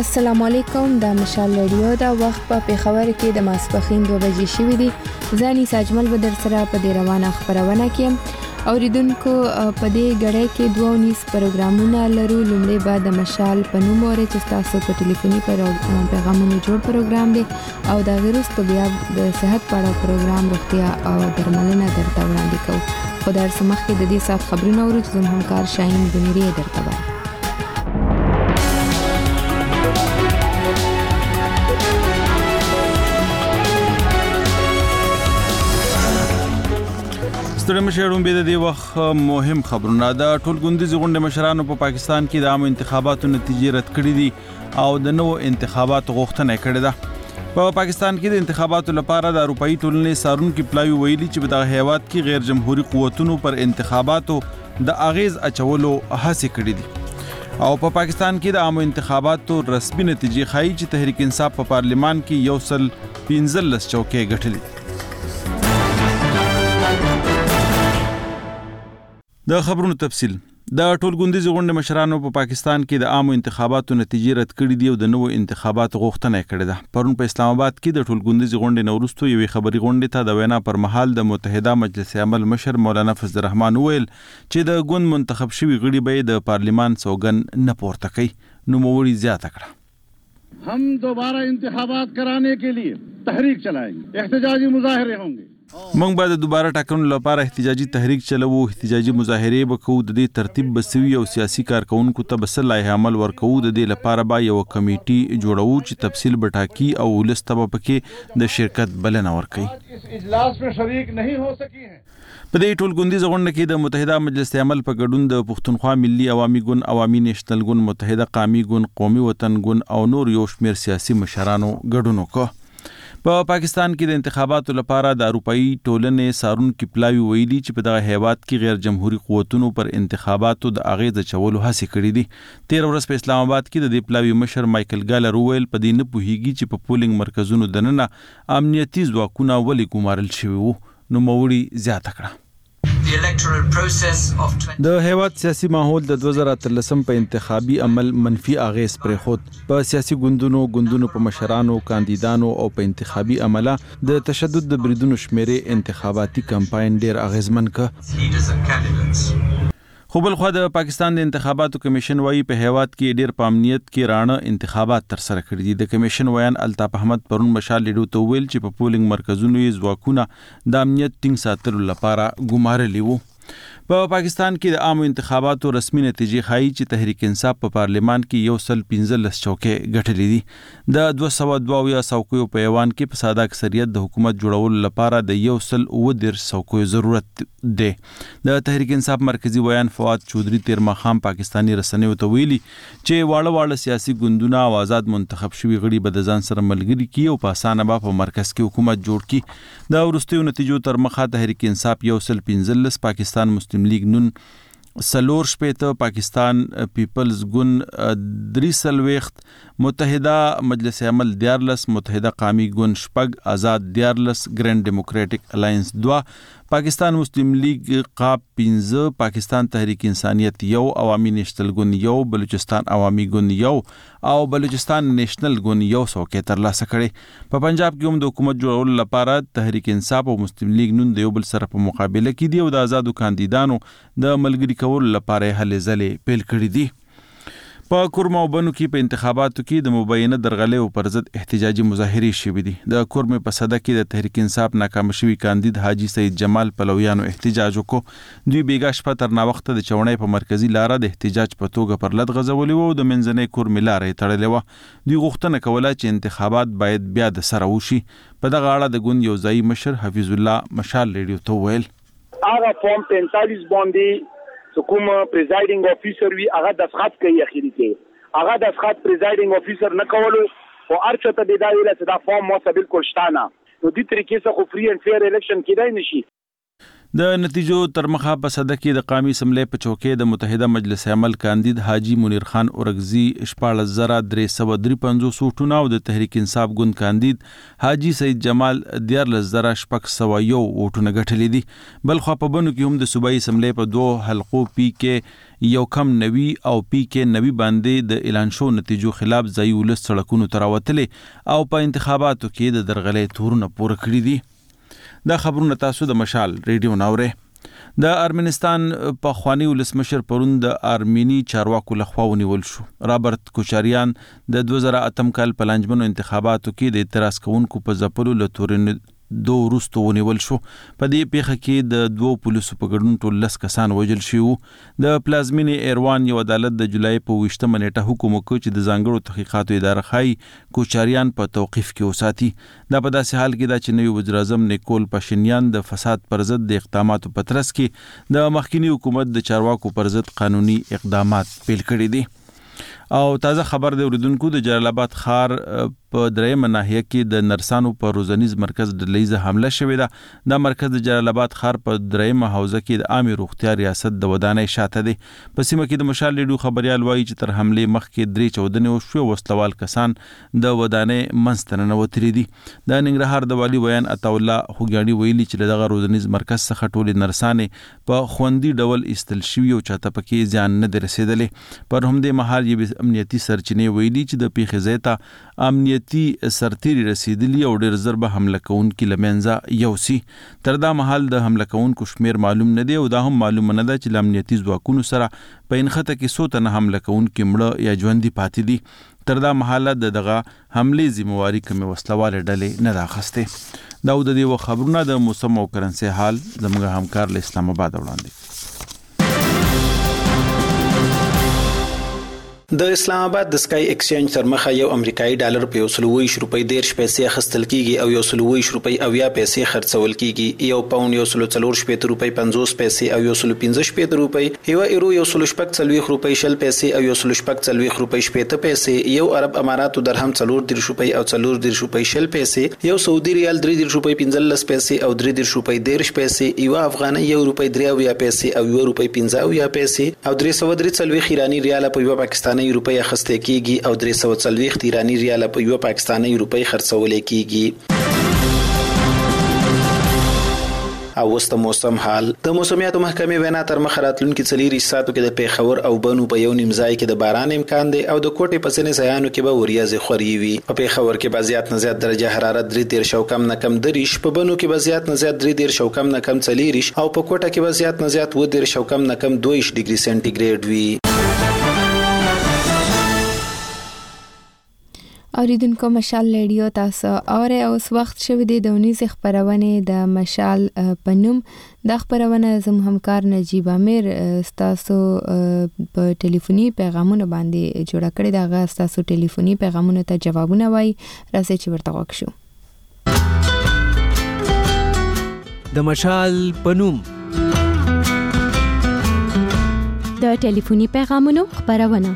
السلام علیکم د مشال رادیو دا وخت په پیښور کې د ماسپخین 2 بجې شوې دي. ځاني ساجمل به در سره په دې روانه خبرونه کې اوریدونکو په دې غړې کې 2 پروګرامونه لرو. لومړی به د مشال په نوم اوري چې تاسو په ټلیفوني پیغامونو جوړ پروګرام دی او دا وروسته بیا د صحت په اړه پروګرام روغتیا او درملنه درته وړاندې کوو. خو در سمخ کې د دې سات خبرونه اورو چې زموږ همکار شاهین بنيري درته وایي. ستړي مشرون به د دې وخت مهم خبرونه دا ټولګوندیز غونډه مشرانو په پاکستان کې د عام انتخاباتو نتیجې رد کړې دي او د نوو انتخاباتو غوښتنه کړې ده. په پاکستان کې د انتخاباتو لپاره د اروپאי ټولنې سارونکو پلاوی ویلي چې په دغه هیواد کې غیر جمهوریت قوتونو پر انتخاباتو د اغیز اچولو هڅه کړې دي او په پاکستان کې د عام انتخاباتو رسمي نتیجې ښایي چې تحریک انصاف په پارلیمان کې 115 چوکۍ ګټلې. د خبرونو تفصیل د ټولګوندیز غونډه مشرانو په پاکستان کې د عامو انتخاباتو نتیجې رد کړې دي او د نوو انتخاباتو غوښتنه کړې ده. پرون په اسلام آباد کې د ټولګوندیز غونډې نورستو یوې خبري غونډې ته د وینا پر مهال د متحده مجلس عمل مشر مولانا فضل الرحمن ویل چې د ګوند منتخب شوی غړي به د پارلیمان سوګن نه پورته کوي. نو موري زیاته کړه हम दोबारा इंतखाबात कराने के लिए तहरीक चलाएंगे, एहतजाजी मुजाहरे होंगे. موږ به د دوباره ټاکنو لپاره احتجاجي تحریک چلوو، احتجاجي مظاهره وکړو، د دې ترتیب بسوي او سیاسي کارکونکو ته بس لایحه عمل ورکو. د دې لپاره به یو کمیټي جوړو چې تفصیل بټاکي او ولسته به پکې د شرکت بلنه ورکړي. इस इजलास में शरीक नहीं हो सकी हैं. په دې ټولګوندیز غونډه کې د متحده مجلس عمل په ګډون د پښتونخوا ملي عوامي ګوند، عوامي نېشنل ګوند، متحده قومي ګوند، قومي وطن ګوند او نور یو شمېر سیاسي مشرانو ګډون وکړ. په پاکستان کې د انتخاباتو لپاره د اروپאי ټولنې سارونکو پلاوی ویلي چې په دغه هیواد کې غیر جمهوریت قوتونو پر انتخاباتو د اغیز چولو هڅه کړې دي. 13 ورځ په اسلام آباد کې د دې پلاوی مشر مایکل ګالر ویل په دې نه پوهیږي چې په پولینګ مرکزونو دننه امنیتي ځواکونه ولې ګمارل شوي وو. نو موري زیاته کړه د هیواد سیاسي ماحول د 2013 په انتخابي عمل منفي اغیز پرې خود په سیاسي ګوندونو په مشرانو، کاندیدانو او په انتخابي عمله د تشدد د بریدونو شمیرې انتخاباتي کمپاین ډیر اغیزمن ک. خو بل خو د پاکستان د انتخاباتو کمیشن وايي په هیواد کې ډیر په امنیت کې رانه انتخابات تر سره کړي دي. د کمیشن ویان الطاف احمد پرون مشال لیدو ته ویل چې په پولینګ مرکزونو یې ځواکونه د امنیت ټینګ ساتلو لپاره ګمارلي وو. په پاکستان کې د عامو انتخاباتو رسمي نتیجې ښایي چې تحریک انصاف په پارلیمان کې 115 چوکۍ ګټلې دي. د 222 څوکیو په ایوان کې په ساده اکثریت د حکومت جوړولو لپاره د 119 څوکیو ضرورت دی. د تحریک انصاف مرکزی ویان فواد چودھری تیر ماښام پاکستانی رسنیو ته ویلي چې واړه سیاسي ګوندونه او آزاد منتخب شوي غړي به د ځان سره ملګري کړي او په اسانه به په مرکز کې حکومت جوړ کړي. د وروستیو نتیجو تر مخه تحریک انصاف 115، پاکستان مسلم لیگ نون 4 پاکستان پیپلز ګوند 3، متحده مجلس عمل 14، متحده قومي ګوند 6، آزاد 14، ګرینډ ډیموکریټک الاینس 2، پاکستان مسلم لیگ قاب 15، پاکستان تحریک انسانیت 1، عوامي نېشنل ګوند 1، بلوچستان عوامي ګوند 1 او بلوچستان نېشنل ګوند 1 څوکۍ ترلاسه کړي. په پنجاب کې هم د حکومت جوړولو لپاره تحریک انصاف او مسلم لیگ نون د یو بل سره په مقابله کې دي او د آزادو کاندیدانو د ملګري کولو لپاره هلې ځلې پیل کړي دي. په کورما او بنو کې په انتخاباتو کې د مبینه درغلې پر ضد احتجاجي مظاهرې شوې دي. د کورمې په صده کې د تحریک انصاف ناکام شوي کاندید حاجی سید جمال پلویانو احتجاج وکړ. دوی بیګا شپه تر ناوخته د چونۍ په مرکزی لاره د احتجاج په توګه پر لد غځولې وو او د منځنۍ کورمې لارې تړلې وه. دوی غوښتنه کوله چې انتخابات باید بیا د سره وشي. په دغه اړه د ګوند یو ځایي مشر حفیظ الله مشال ریډیو ته ویل هغه فارم 45 باندې کوم پریزایډینګ افیسر وی هغه دسخط کوي اخیری کې هغه دسخط پریزایډینګ افیسر نه کولو او ارچته د دا ویل چې دا فارم مو بالکل شته نه. نو دې طریقې څخه فری اند فیر الیکشن کېدای نشي. د نتیجو تر مخه په صده کې د قومي اسمبلی په چوکۍ د متحده مجلس عمل کاندید حاجی منیر خان اورګزی 14353 ووټونه او د تحریک انصاف ګوند کاندید حاجی سید جمال 14601 ووټونه ګټلې دي. بل خو په بنو کې هم د صوبایي اسمبلی په 2 حلقو پی کې یو کم 90 او پی کې 90 باندې د اعلان شو نتیجو خلاف ځای ولس سړکونو تراوتلې او په انتخاباتو کې د درغلې تورونه پوره کړی دي. دا خبرونه تاسو د مشال ریډیو ناوره. د ارمنستان په خوانی ولسمشر پرون د ارمینی چارواکو لخوا ونیول شو. رابرت کوچاریان د 2008 کال په لانجمنو انتخاباتو کې د اعتراض کوونکو په ځپلو له تورن دو وروسته ونیول شو. په دې پیښه کې د 2 پولیسو په ګډون ټول 10 کسان وژل شوي. د پلازمینې ایروان یو عدالت د جولای په 28 نیټه حکم وکړ چې د ځانګړو تحقیقاتو اداره خای کوچاریان په توقیف کې وساتي. دا په داسې حال کې دا چې نوی وزیر اعظم نیکول پاشینیان د فساد پر ضد د اقداماتو په ترڅ کې د مخکینی حکومت د چارواکو پر ضد قانوني اقدامات پیل کړي دي. او تازه خبر د اوریدونکو د جلال آباد ښار په درېمه ناحیه کې د نرسانو په روزنیز مرکز ډلهیزه حمله شوې ده. دا مرکز د جلال آباد ښار په درېمه حوزه کې د عامه روغتیا ریاست د ودانۍ شاته دی. په سیمه کې د مشال ریډیو خبريال وایي چې تر حمله مخکې 3 چودنې وشوې. وسلوال کسان د ودانۍ منځ ته ننوتلي دي. د ننګرهار د والي بیان عطا الله خوګیاڼي ویلي چې دغه روزنیز مرکز څخه ټولې نرسانې په خوندي ډول ایستل شوي او چاته پکې ځان نه رسیدلې. پر همدې مهال یې امنیتي سرچینې ویلي چې د پیښې ځای ته امنیتي سرتیري رسیدلی او ډېر زر به حمله کوونکي له منځه یوسي. تر دا مهال د حمله کوونکو شمیر معلوم نه دی او دا هم معلومه نه ده چې له امنیتي ځواکونو سره په انخته کې څو تنه حمله کوونکي مړه یا ژوندي پاتې دي. تر دا مهاله دغه حملې ذمہواری کومې وسلواله ډلې نه راخسته. دا د دې خبرونه د موسم او کرنسي حال زموږ همکار له اسلام آباد وړاندې. د اسلام آباد د سکای ایکسچینج تر مخه یو امریکایي ډالر په 120 روپۍ 10 پیسې اخیستل کیږي او 120 روپۍ 80 پیسې خرڅول کیږي. یو پاوند 140 روپۍ 50 پیسې او 115 روپۍ، یو ایرو 140 روپۍ 60 پیسې او 140 روپۍ 70 پیسې، یو عرب اماراتو درهم 40 روپۍ او 40 روپۍ 60 پیسې، یو سعودي ریال 3 روپۍ 15 پیسې او 3 روپۍ 10 پیسې، یو افغاني 1 روپۍ 3 پیسې او 1 روپۍ 15 پیسې او 343 ایرانی ریال په یو پاکستاني روپۍ اخیستل کیږي او 340 ایرانی ریال په یو پاکستاني روپۍ خرڅول کیږي. او وست موسم حال د موسمیاتو محکمې وینا تر مخ راتلونکي 4 ساعتو کې د پیښور او بنو په یو نیم ځای کې د باران امکان دی او د کوټې په ځینې ځایانو کې به وریځې خوري وي. په پیښور کې به زیات نه زیات درجه حرارت 3 او کم نه کم 3، په بنو کې به زیات نه زیات 3 او کم نه کم 4 او په کوټه کې به زیات نه زیات 2 او کم نه کم 2 ډیګري سنټیګریډ وي. اوریدونکو مشال ریډیو تاسو اوره اوس وخت شوه د دونیز خبرونه د مشال پنوم د خبرونه زم همکار نجیب امیر تاسو په ټلیفوني پیغامونه باندې جوړ کړی دا تاسو ټلیفوني پیغامونه ته جوابونه وای راځي چې ورته وکړو. د مشال پنوم د ټلیفوني پیغامونو خبرونه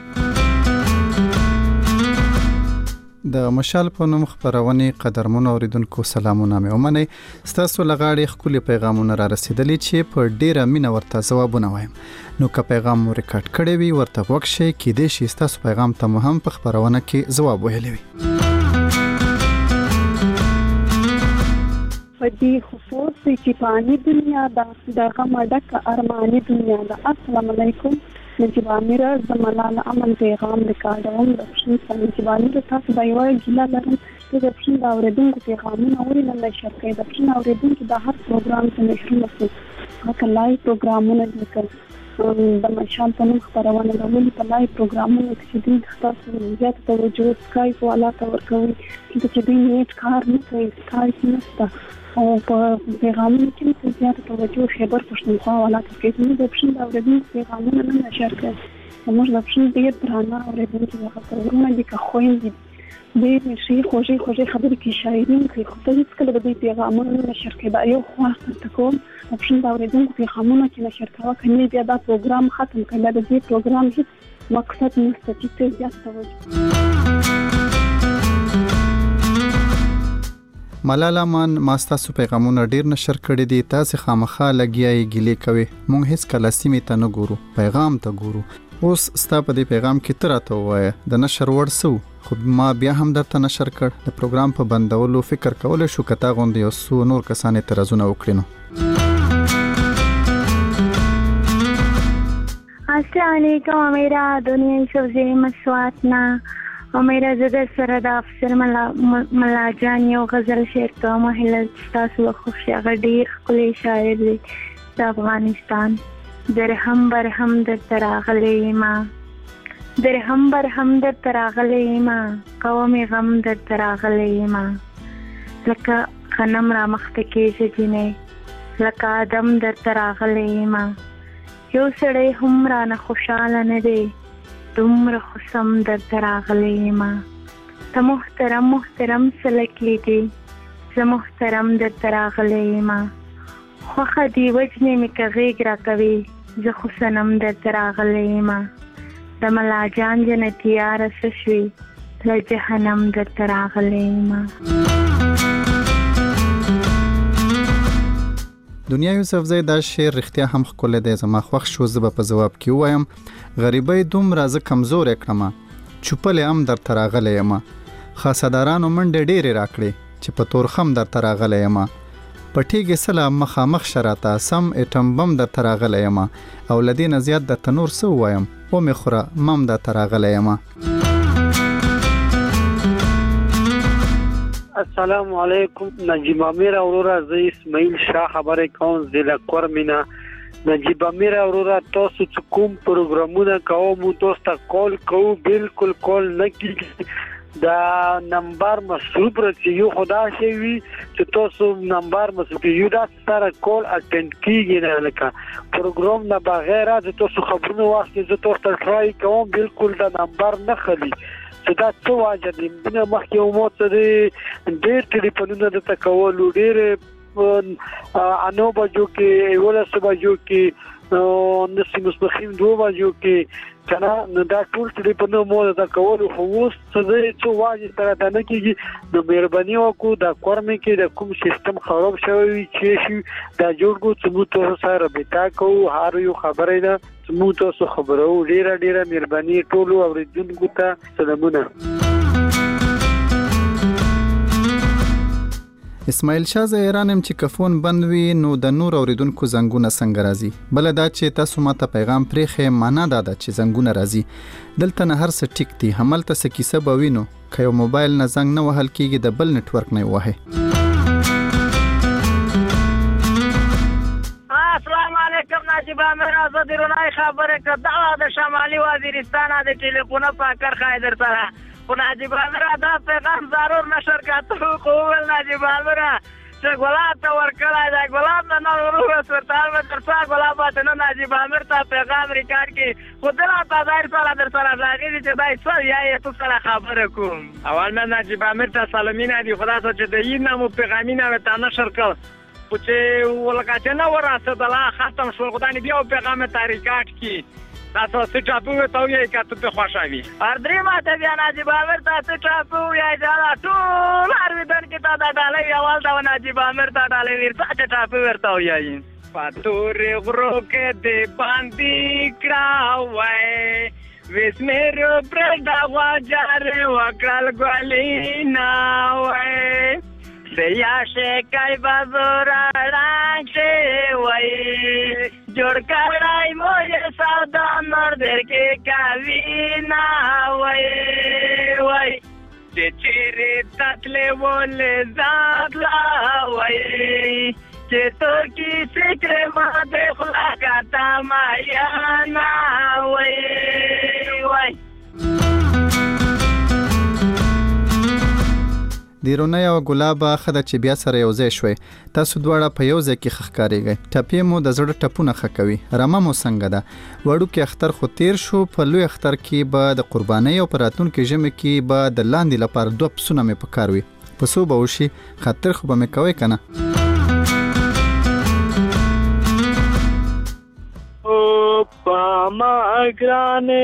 د مشال په نوم خبرونه قدرمن اوریدونکو سلامونه مې ومنئ. ستاسو لغاړي خپل پیغامونه را رسیدلی چې په ډیره مینه ورته ځوابونه وایم. نو که پیغام مو ریکارډ کړی وي ورته وښیئ کې د شي ستاسو پیغام ته هم په خبرونه کې ځواب ویلی وي. فدی خصوص چې پانی دنیا دا غمډک ارمانی دنیا دا. السلام علیکم نجیب امیر زملال امن پیغام ریکارډوم د پښین سره نجیب امیر تاسو د یو ګیلا لرم چې د پښین دا اوریدونکو پیغامونه اوري نه نشر کوي. د پښین اوریدونکو د هر پروګرام ته نشو مسو هغه لای پروګرامونه لیکل د مشال په نوم خبرونه د ولې په لای پروګرامونه کې د تاسو زیات توجه سکایپ والا ته ورکوي چې د نیټ کار نه کوي سکایپ نشته او په پیغامونو کې زیات توجه خبر پښتونخوا والا ته کوي. د پښین اوریدونکو پیغامونه نه نشر کوي. موږ د پښین ډیر درانه اوریدونکو هغه پروګرام دي که خويندې د شي خوږی خبرې کې شاعرین کوي خو ته هیڅ کله د پیغامونو نه نشر کوي. دا یو خاص تکوم پښین اوریدونکو پیغامونه کې نشر کوي کني بیا دا پروګرام ختم کړي. د دې پروګرام هیڅ مقصد نشته چې زیات توجه. ملاله مان ماستاسو پیغامونه ډیر نشر کړي دي، تاسو خامخا لګیای ګیلې کوي، مونږ هیڅ کله سیمه ته نه ګورو، پیغام ته ګورو. اوس ستا په دې پیغام کې تراته وایي د نشر وړ سو، خو ما بیا هم درته نشر کړ. د پروګرام په بندولو فکر کول شو کته غوندې او سو نور کسانې ترازونه وکړینو. السلام علیکم. میرا دنیا سبزی مسواتنا او میرا زده سره د افسر ملا جان یو غزل شعر کوم. هله تاسو خوشی هغه ډیر ښکلی شاعر دی د افغانستان. درهم برهم در تراغلی ما، درهم برهم در تراغلی ما، قوم غم در تراغلی ما. لکه غنم را مخته کېږي جینۍ، لکه آدم در تراغلی ما. یو سړی هم رانه خوشحاله نه دی، دومره خوسم در تراغلی ما. ته محترم محترم سلکی دی، زه محترم در تراغلی ما. خوخه دی وجنې مې که غیږ را کوي، زه خو صنم در تراغلی ما. د ملا جان جنتي یاره څه شوي، له جهنم در تراغلی ما. دنیا یوسفزی دا شعر رښتیا هم ښکلی دی. زما خوښ شو، زه به په ځواب کې ووایم غریبۍ دومره زه کمزوری کړمه، چوپلې هم درته راغلی یم. خاصدارانو منډې ډېرې راکړې چې په تورخم درته راغلی یم. پټېږې سله مخامخ شراته، سم ایټم بم درته راغلی یم. او له دې نه زیات درته نور څه ووایم، ومې خوره مم درته راغلی یم. السلام علیکم. نجیب امیر اورورا، زه اسماعیل شاه خبرې کوم ضلع کورمینا. نجیب امیر اورورا، تاسو چې کوم پروګرامونه کوو تاسو ته کال کوو، بالکل کال نه کیږي. دا نمبر مصروف راځي، یو خدا شي وي چې تاسو نمبر مصروف یو دا سره کال اټند کیږي نه، لکه پروګرام نه بغیر د تاسو خبرونه وخت زه تاسو ته ټرای کوم، بالکل دا نمبر نه خلی. چې دا څه واجه دی نه مخکې مو څه دی ډېر ټلیفونونه د تکولو ډېر انو بجو کې ولس بجو کې نسی مصبخیم 2 بجو کې کنه نو دا ټول ټلیفونونه مو د تکولو خو اوس څه دی څه واجه سره دا نه کېږي. نو مهرباني وکړو دا کورمې کې د کوم سیستم خراب شوی چې شي دا جوړ کو چې مو تاسو سره رابطه کوو، هر یو خبرې ده مو تاسو خبرو. ډیره ډیره مهرباني ټولو اوریدونکو ته سلامونه. اسماعیل شاه زه ایرانم چې کفون بند وي نو د نور اوریدونکو زنګونه څنګه راځي. بل دا چې تاسو ماته پیغام پرېخې معنا دا ده چې زنګونه راځي. دلته نه هر څه ټیک دي، هملته څه کیسه به وینو که یو موبایل نه زنګ نه وهل کېږي د بل نټورک نه وهي. السلام علیکم. نجیب امیر آزاد رونای خبره که دا د شمالي وزیرستان د ټلیفون په کرخه در سره خو نجیب امیر دا پیغام ضرور نشر کړو. خو ول نجیب امیر چې ګلاب ته ورکړای دا ګلاب نه نور ورسره به تر څو ګلاب ته نه نجیب امیر ته پیغام ریکارډ کی خو دلته ظاهر سره در سره راغلی چې دای څه یا تو سره خبره کوم. اول نه نجیب امیر ته سلامونه دی، خدا ته چې د یین مو پیغامینه ته نشر کړ چې ولکه چې نه وراسه د لا ختم شو خدای بیا پیغام تاریخات کی تاسو څه چاپو ته یې کته په خوشاوي ار درې ماته بیا نجیب امیر تاسو چاپو یې دا ټول ارویدن کې تا دا ډالې اول دا نجیب امیر تا ډالې ورته چاپو ورته یې پاتور غرو کې دې باندې کراوي وس مېرو پر دا واجر وکړل ګلینا وای سیا شکای بازورا رانچه وای جوړ کړای مو سودا نور درکې کاوی نا وای وای چې چیرې تتلې ولې ځاتلا وای چې تو کی فکر ما دې خلا کاته ما یا نا وای وای. دیرونه او ګلابه خدای چې بیا سره یو ځای شوي، تاسو دواړه په یو ځای کې ښکارېږئ. ټپې مو د زړه ټپونه ښه کوي. رمه مو څنګه ده؟ وړوکی اختر خو تیر شو، په لوی اختر کې به د قربانۍ او په راتلونکي ژمي کې به د لاندې لپاره 2 پسونه مې په کار وي. پسو به وشي، خاطر خو به مې کوئ که نه؟ پاما ګرانې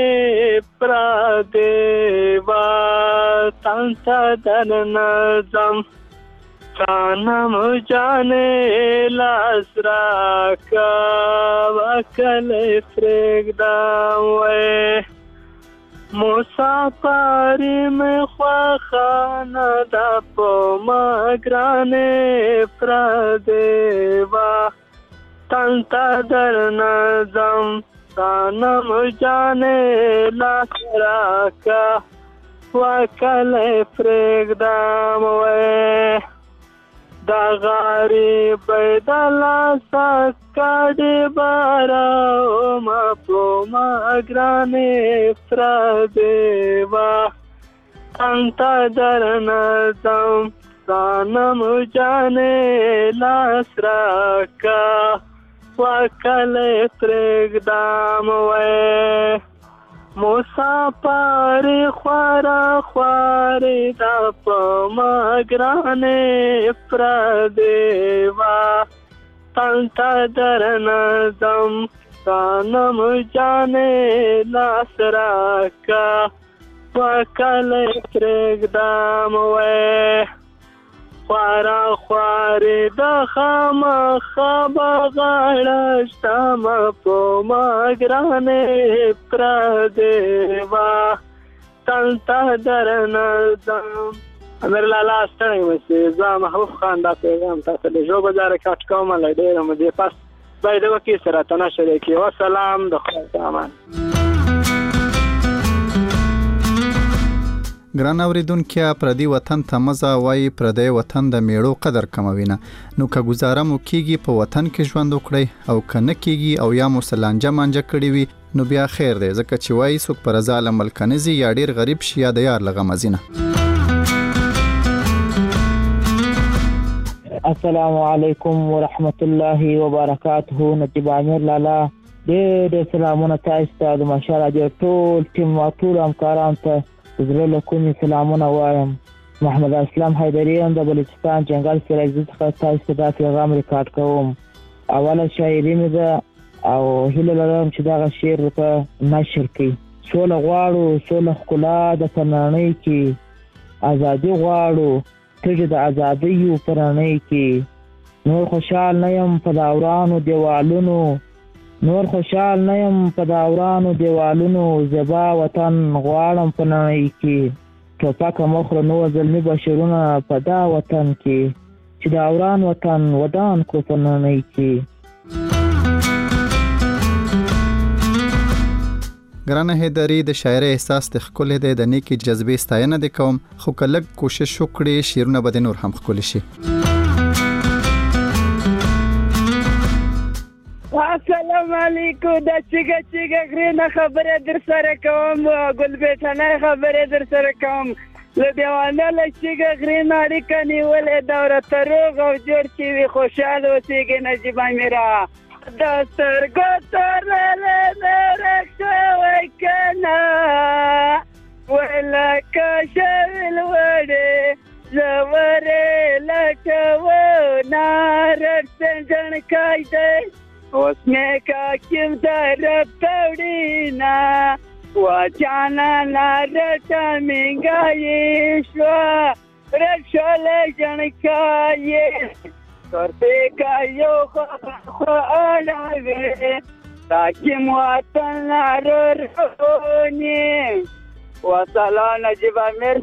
پردې وا تانسا دن نظم تانم جانې لاس راکا وکلې پرېږدم وې مسافري مې خوښه ده په ما ګرانې پردې وه تن ته درنه ځم تانم جانې لاس راکا وکلې پرېږدم وې دا غریبۍ د لاسه کډې بارم په ما ګرانې پردې وه تن ته درنه ځم تانم جانې لاس راکا وکلې پرېږدم وې مسافري خواره خوارې دا په ما ګرانې پردې وه تن ته درنه ځم تانم جانې لاس راکا وکلې پرېږدم وې خواره خوارې د خامخا به غاړه شتمه په ما ګرانې پردې وه تن ته درنه ځم امیر لالا ستړی اوسې زه محبوب خان دا پیغام تاسو د ژوبل ځای کټ کوم له ډېره مودې پس باید وکړي سره تنه شریکي وسلام د خدای امان ګران اوریدونکو پردي وطن ته مزه وای پردي وطن د میړو قدر کموي نه نو که گزاره مو کیږي په وطن کې ژوند وکړي او کنه کیږي او یا مو سلانجه مانجه کړی وي نو بیا خیر دی ځکه چې وای څوک پر ظالم ملکنزي یا ډیر غریب شي یا د یار لغمزینه السلام علیکم ورحمت الله وبرکاته نجیب امیر لالا ډېر سلامونه تاسو ته د ماشاءالله د ټول ټیم او ټول همکارانو ته زړه له کومې سلامونه وایم محمد اسلام حیدري هم د بلوچستان جنګل سرایزي څخه تاسو ته دا پیغام ریکارډ کوم اوله شاعري مې ده او هیله لرم چې دغه شعر په نشر کړي سوله غواړو سوله ښکلا د پنانۍ کې ازادي غواړو تجه د ازادۍ یو پرانۍ کې نور خوشحال نه یم په داورانو دیوالونو نور خوشحال نه یم په داورانو دیوالونو زبا وطن غواړم په نړۍ کې ټوپک مخره نور ظلمي بشرونه په دا وطن کې چې داوران وطن ودان کو په نړۍ کې ګرانه هیدری د شاعر احساس د خپل د نیکی جذبې ستاینه د کوم خو کله کوشش وکړي شیرونه به نور هم خپل شي السلام علیکم دا چیګه غرینه خبره در سره کوم ګل بیٹانه خبره در سره کوم له دیوانه له چیګه غرینه اړیکه نیولې دوره تروغ او جوړ چې وي خوشاله اوسېږي نجیب امیره د سترګو تورلې رخصه وای کنه ولکه شویل وړې زورې لټو نارڅ جنکای دې اوس مې کاکیم درب توړینا واچانا نارتا منګای شو رښله جنکای ترته کایو خو اړوي تاکي مواتن رونی وصلا نجيب امیر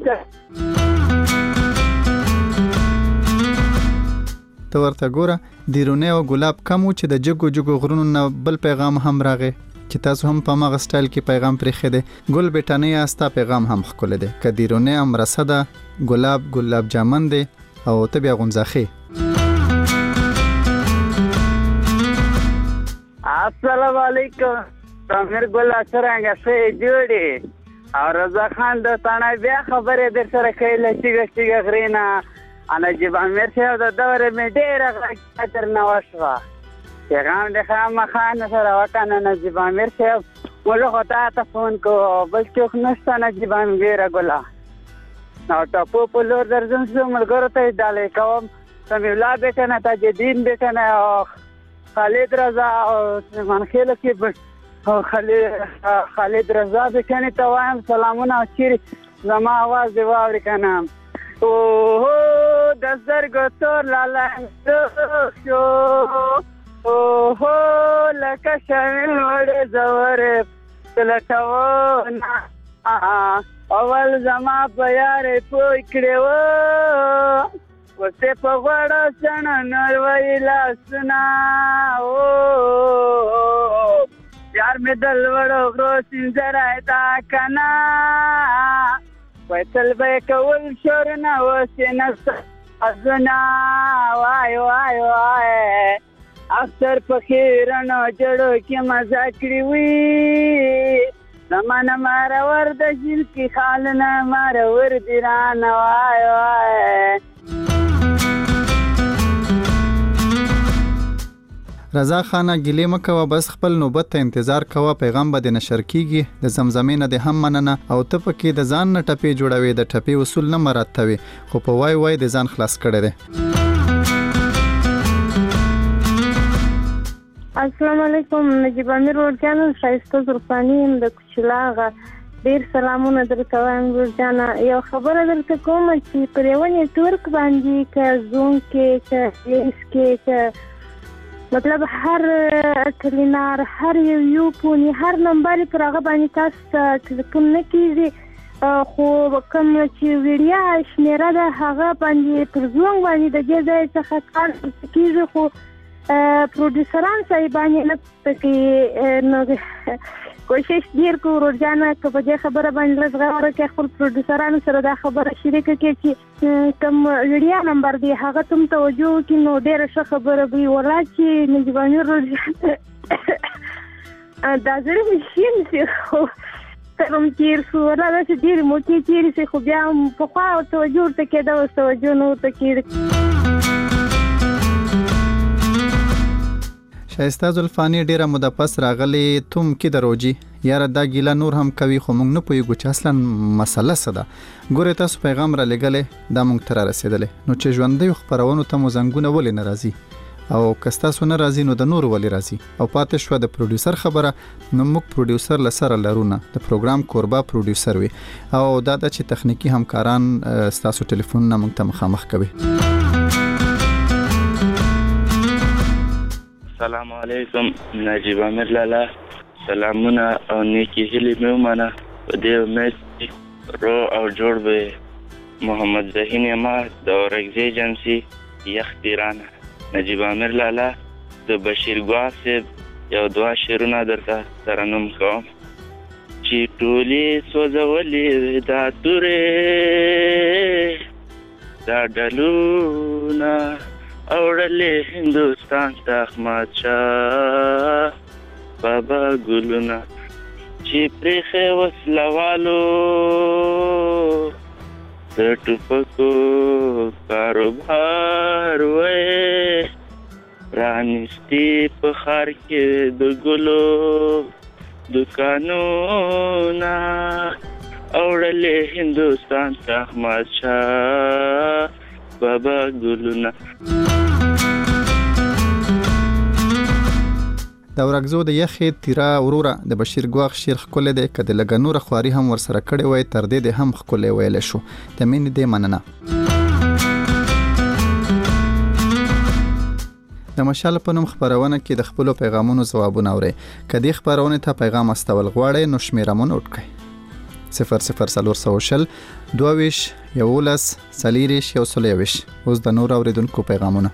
ته ورته ګوره دیرونه او ګلاب کمو چې د جګو غرونو نه بل پیغام هم راغی چې تاسو هم په ماغه سټایل کې پیغام پرې خېده ګل بیٹانه یاستا پیغام هم خپل دی ک دیرونه هم رسده ګلاب جامن دی او ته بیا غونځخه السلام علیکم امیر ګل څنګه څه جوړي او رضا خان د تانه بیا خبره در سره کوي چې غرینا انا نجیب امیر صاحب د دوره مې ډېره خاطر نه وشوه پیغام د خامخا سره وکنه نجیب امیر صاحب ولې خو ته فون کو بل څوک نشته نجیب امیر ګلا نو ټاپو په لور درځم چې ملګرو ته ډالې کوم سمي الله بیٹنه تاجدین بیٹنه او خالد رضا او سلمان خیل کې او خالد رضا بیٹنه ته وایم سلامونه او چیرې زما आवाज دی واوري کنه او د سترګو تور لاله شو اوهو لکه شمل وړې زورې لټونه اول زما په یارې پوی کړې و ورته په غوړه څڼه نروي لاسونه یار مې د لوړو غرو سینځری دا کنه وایتل به یې کول شورونه اوسې نسته ازونه وای وای وای اکثر په خیرنو جړو کې مزه کړې وي زمانه مارور د ژیل کې خالونه مارور دي رانه وای وای رضا خانه ګیلې مه کوه بس خپل نوبت ته انتظار کوه پیغام به د نشر کیږي د زمزمې نه د هم مننه او ته پکې د ځان نه ټپې جوړوي د ټپې اصول نه مراته خو په وای وای د ځان خلاص کړی دی السلام علیکم نجیب امیر ورجانا شایسته زرفانی د کوچلاغه ډیر سلامونه درته وایم ورجانا یو خبره درته کوم چې پر یو نیټورک باندې که زوم کې که ایس کې مطلب هر کلینار هر یو پونی هر نمبر پر هغه باندې تاسو ټلیفون نه کیږي خو کوم چې ویډیا شمیره ده هغه باندې پر زوم باندې د دې ځای څخه کار کیږي خو پروډوسران صاحبانه نه پکې نو کوشش ډیر کو ورجانا که په دې خبره باندې لږه کې خپل پروډوسرانو سره دا خبره شریک کړي چې کوم ویډیا نمبر دی هغه تم توجه وکړي نو ډیر ښه خبره وي ولا چې نجیب امیر ورجانا دا زړه مشین شي خو ترم تیر سو ولا چې ډیر موټی تیر شي خو بیا په خوا توجه ورته کېده او توجه نو ورته کېده شایسته زلفانی ډیره موده پس راغلی توم کې دروجی یاره دا ګیله نور هم کوي خو موږ نه پوهیږو چې اصلا مسله څه ده ګورې تاسو پیغام را لېږلی دا موږ ته را رسېدلی نو چې ژوندیو خپرونو ته مو زنګونه ولې نه راځي او که ستاسو نه راځي نو د نورو ولې راځي او پاتې شوه د پروډیوسر خبره نو موږ پروډیوسر له سره لرو نه د پروګرام کوربه پروډیوسر وي او دا ده چې تخنیکي همکاران ستاسو ټلیفونونه موږ ته مخامخ کوي السلام علیکم نجیب امیر لالا سلامونه او نیکی هیلې مې ومنه په دې امید رو او جوړ به محمد ذهین یما د اورکزی ایجنسي یخ پیرانه نجیب امیر لالا د بشیر ګوا صاحب یو دوه شعرونه درته ترنم کوم چې ټولې سوځولې دا تورې دا ډلونه اوړلې هندوستان ته احمد شاه بابا ګلونه چې پرېښې وسلوالو د ټوپکو کاروبار وې رانیستي په ښار کې د ګلو دوکانونه اوړلې هندوستان ته احمد شاه بابا ګلونه د ورغزو د یخې تیرا وروره د بشیر ګواخ شیر خپل د کده لګنور خواري هم ورسره کړي وای تر دې د هم خپل ویل شو د مين دې مننه د مشال په نوم خبرونه کې د خپل پیغامونو ځوابونه اوري کدي خبرونه ته پیغام استول غواړي نو شمیرمون وټکي 0040 22 یولس سلیریش یو سلیوش اوس د نور اوریدونکو پیغامونه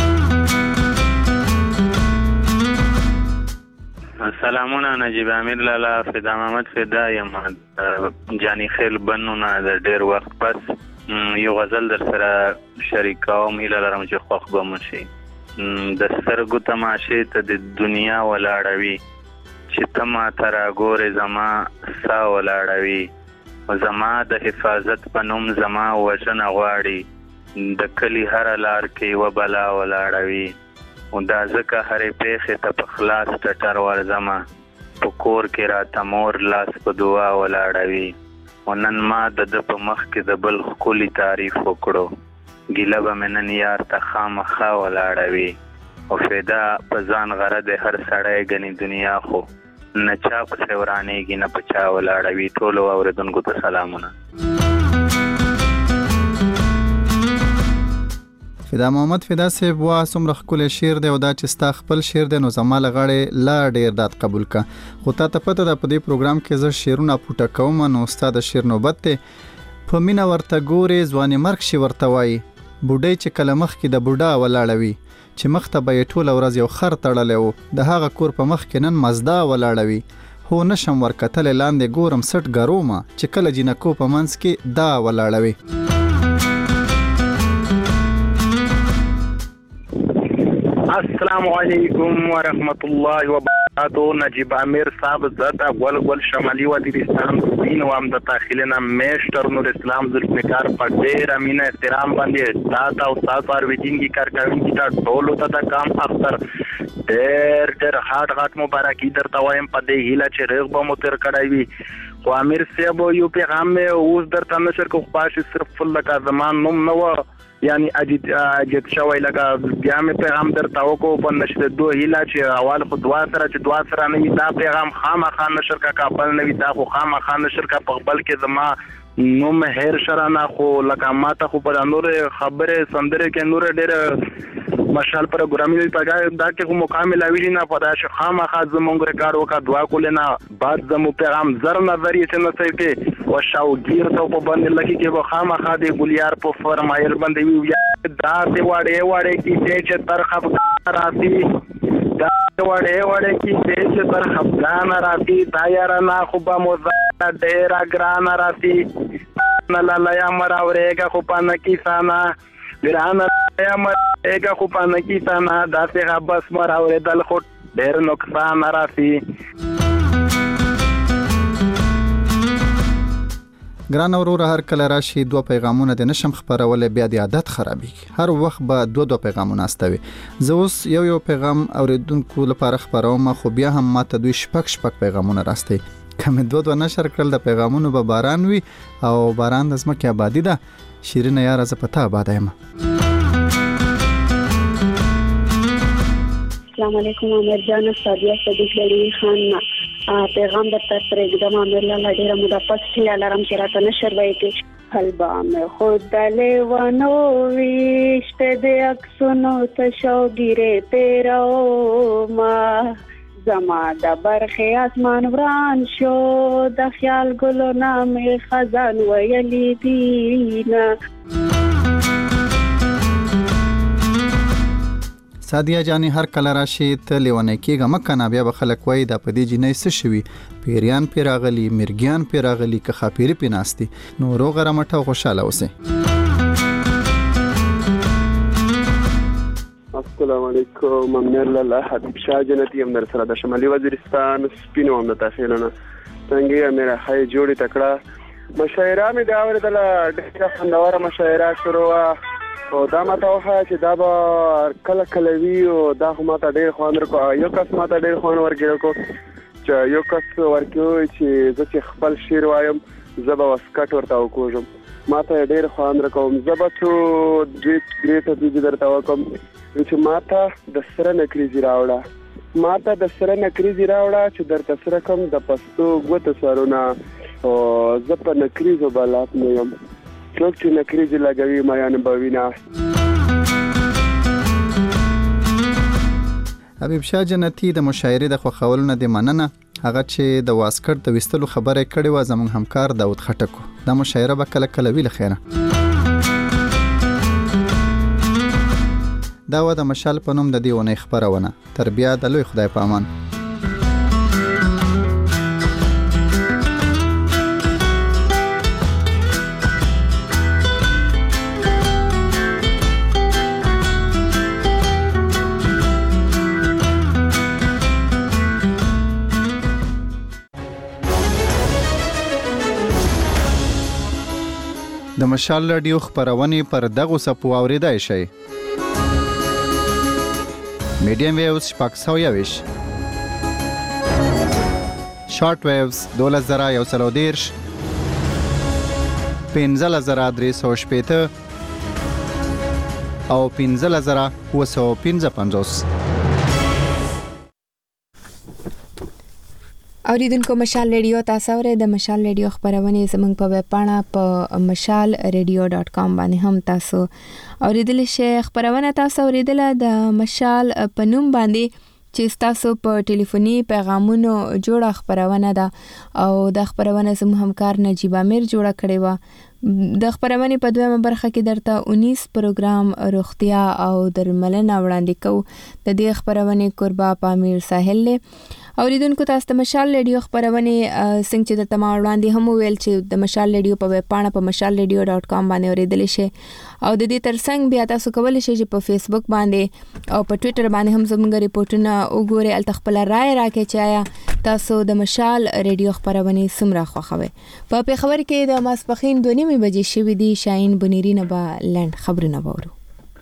سلامونه نجیب امیر لالا فدا محمد فدا یم جانی خیل بنونه د ډیر وخت پس یو غزل در سره شریکوم هیله لرم چې خوښ به مو شي د سترګو تماشې ته د دنیا ولاړوي چې ته ما ته راګورې زما سا ولاړوي زما د حفاظت په نوم زما وژنه غواړي د کلي هره لار کې یوه بلا ولاړوي دا ځکه هرې پېښې ته په خلاص ټټر ورځمه په کور کې راته مور لاس په دعا ولاړوي نن ما د ده په مخ کې د بل ښکلي تعریف وکړو ګیله به مې نن یار ته خامخا ولاړوي او فدا په ځان غره د هر سړی ګنې دنیا خو نه چا پسې ورانېږي نه په چا ولاړوي ټولو اورېدونکو ته سلامونه فدا محمد فدا صاحب وا څومره ښکلی شعر دی او دا چې ستا خپل شعر دی نو زما له غاړې لا ډېر داد قبول کا. خو تا ته پته ده په دې پروګرام کې زه شعرونه پوټه کوم نو ستا د شعر نوبت دی. په مینه ورته ګورې ځوانې مرګ شي ورته وایي، بوډۍ چې کله مخکې د بوډا ولاړه وي، چې مخ ته به یې ټوله ورځ یو خر تړلی و، د هغه کور په مخ کې نن مزدا ولاړه وي. هو نشم ورکتلی لاندې ګورم سټ ګرومه، چې کله جینکو په منځ کې دا ولاړه وي. السلام علیکم ورحمت الله وبرکاتہ. نجیب امیر صاحب زتا ګل شمالي وزیرستان دین و ام د داخلنا میشتر نور اسلام ذوالفقار په ډیر امینه احترام باندې تاسو او تاسو ارویدین کی کارکوونکي ته ټول ته کام اختر ډیر هاټ مبارکي درته وایم په دې هیله چې رغبه مو تر کړای وي. خو امیر صاحب یو پیغام مې اوس درته نشر کو خواش صرف لکه زمان نوم نو یعنی اجت شوی لکه بیا مې پیغام درته وکړو په نشر دو هیله چې اول خو دعا سره نه وي دا پیغام خامخا نشر کا کابل نه وي دا خو خامخا نشر کا په خپل کې زما نوم هیر شرانه خو لکه ماته خو په نور خبره سندره کې نور ډېر مشال پروګرام یې پګا دا کې کوم مکمل اوی نه پدا چې خامخا زمونږ ریکارډ وکا دعا کولنا بعد زمو پیغام زر نظریه چې نه سي کې او شاوګیر ته په باندې لګي کې خامخا دی ګلیار په فرمایل باندې وی دا دی وړه کې چې تر خبر راځي دا وړه کې چې تر خبران راځي دا یاره نه خو به مو ډیر ګران راځي نه لایا مراورېګه خو پانه کیسانا ګران یا مېګه خو پانه کیسانا دا څنګه بس مراورېدل خو ډیر نقصان راځي. ګران اورور هر کله راشي دوه پیغامونه د نشم خبرول بیا د عادت خرابي هر وخت به دوه پیغامونه استوي. زه اوس یو پیغام اوریدونکو لپاره خبروم خو بیا هم ماته دوی شپک پیغامونه راستي. کوم دوه نشر کړل د پیغامونو به باران وي او باران د زمکه آبادی ده. شیرینه یاره ز پتا آباد یم. السلام علیکم امیر جان سادیا صدیق لړی خان پیغام د تر اقدام امیر لاله ډیره موده پس چې الارم چې راته نشر وای کې حلبا مې خود لیوانو وشته د اکسونو ته شوګیره پیرو ما زما د برخه اسمان وران شو د خیال ګلو نامې خزان ویلی دینا. سادیا جانی هر کله راشي ته لیونه کېږه مکنه بیا به خلک وایي دا په دې جنۍ څه شوي پیریان پې راغلي مرګیان پې راغلي که خاپیري پې ناستي نو روغه رمټه او خوشحاله اوسئ. السلام علیکم امیر لاله حبیب شاه جنتی یم در سره د شمالي وزیرستان سپینو هم د تاخیلونه څنګه امیر هاي جوړی تکړه مشاعره مې دا اوریدله ډېره خوندوره مشاعره شروع او دا ماته وخه چې دا به کله وی او دا خو ماته ډېر خوند ورکو یو کس ماته ډېر خوند ورکړو چې یو کس ورکو چې زه چې خپل شعر وایم زه به وسکټ ورته وکوژم ماته ډېر خوند ورکوم زه به څو درې ته درته وکم چې ماته د سره نکریزي راوړه چې درته سره کوم د پښتو ګوتو سرونه او زه په نکریزو بلات نه یم څوک چې نکریزي لګوي میان بوینا. حبیب شاه جنتی د مشاعرې د خوښولو د مننه هغه چې د واسکټ د وستلو خبره کړې و زموږ همکار داود خټکو دا مشاعره به کله ویل خیره دا و د مشال په نوم د دې ونې خبرونه تر بیا د لوی خدای په امان. د مشال رادیو خبرونه پر دغه سپو اوریدای شي. میډیم ویوز شپږ 120 شارټ ویوز 2130 15350 او 15955. اوریدونکو مشال ریډیو تاسو اورئ د مشال ریډیو خبرونه زموږ په ویب پاڼه په mashalradio.com باندې هم تاسو اوریدل شئ. خبرونه تاسو اوریدل د مشال په نوم باندې چې تاسو په ټلیفوني پیغامونو جوړه خبرونه ده او د خبرونه زموږ همکار نجیب امیر جوړه کړې و. د خبرونه په دویمه برخه کې درته 19 پروګرام روغتیا او درملنه وړاندې کوو. د دې خبرونه قربا پامیر ساحل له اوریدونکو تاسو ته مشال ریډیو خبرونه څنګه چې درته ما وړاندې هم ویل چې د مشال ریډیو په ویب پاڼه په mashalradio.com باندې اوریدل شي او د دې ترڅنګ بیا تاسو کولی شئ چې په فیسبوک باندې او په ټوئیټر باندې هم زموږ ریپورتونه وګورئ. الته خپل رائے راکړئ چې آیا تاسو د مشال ریډیو خبرونه څومره خوښوئ. په پیښور کې د ماسپخین 2:30 بجې شوې دي. شاهین بنيري نه به لند خبرونه وورو.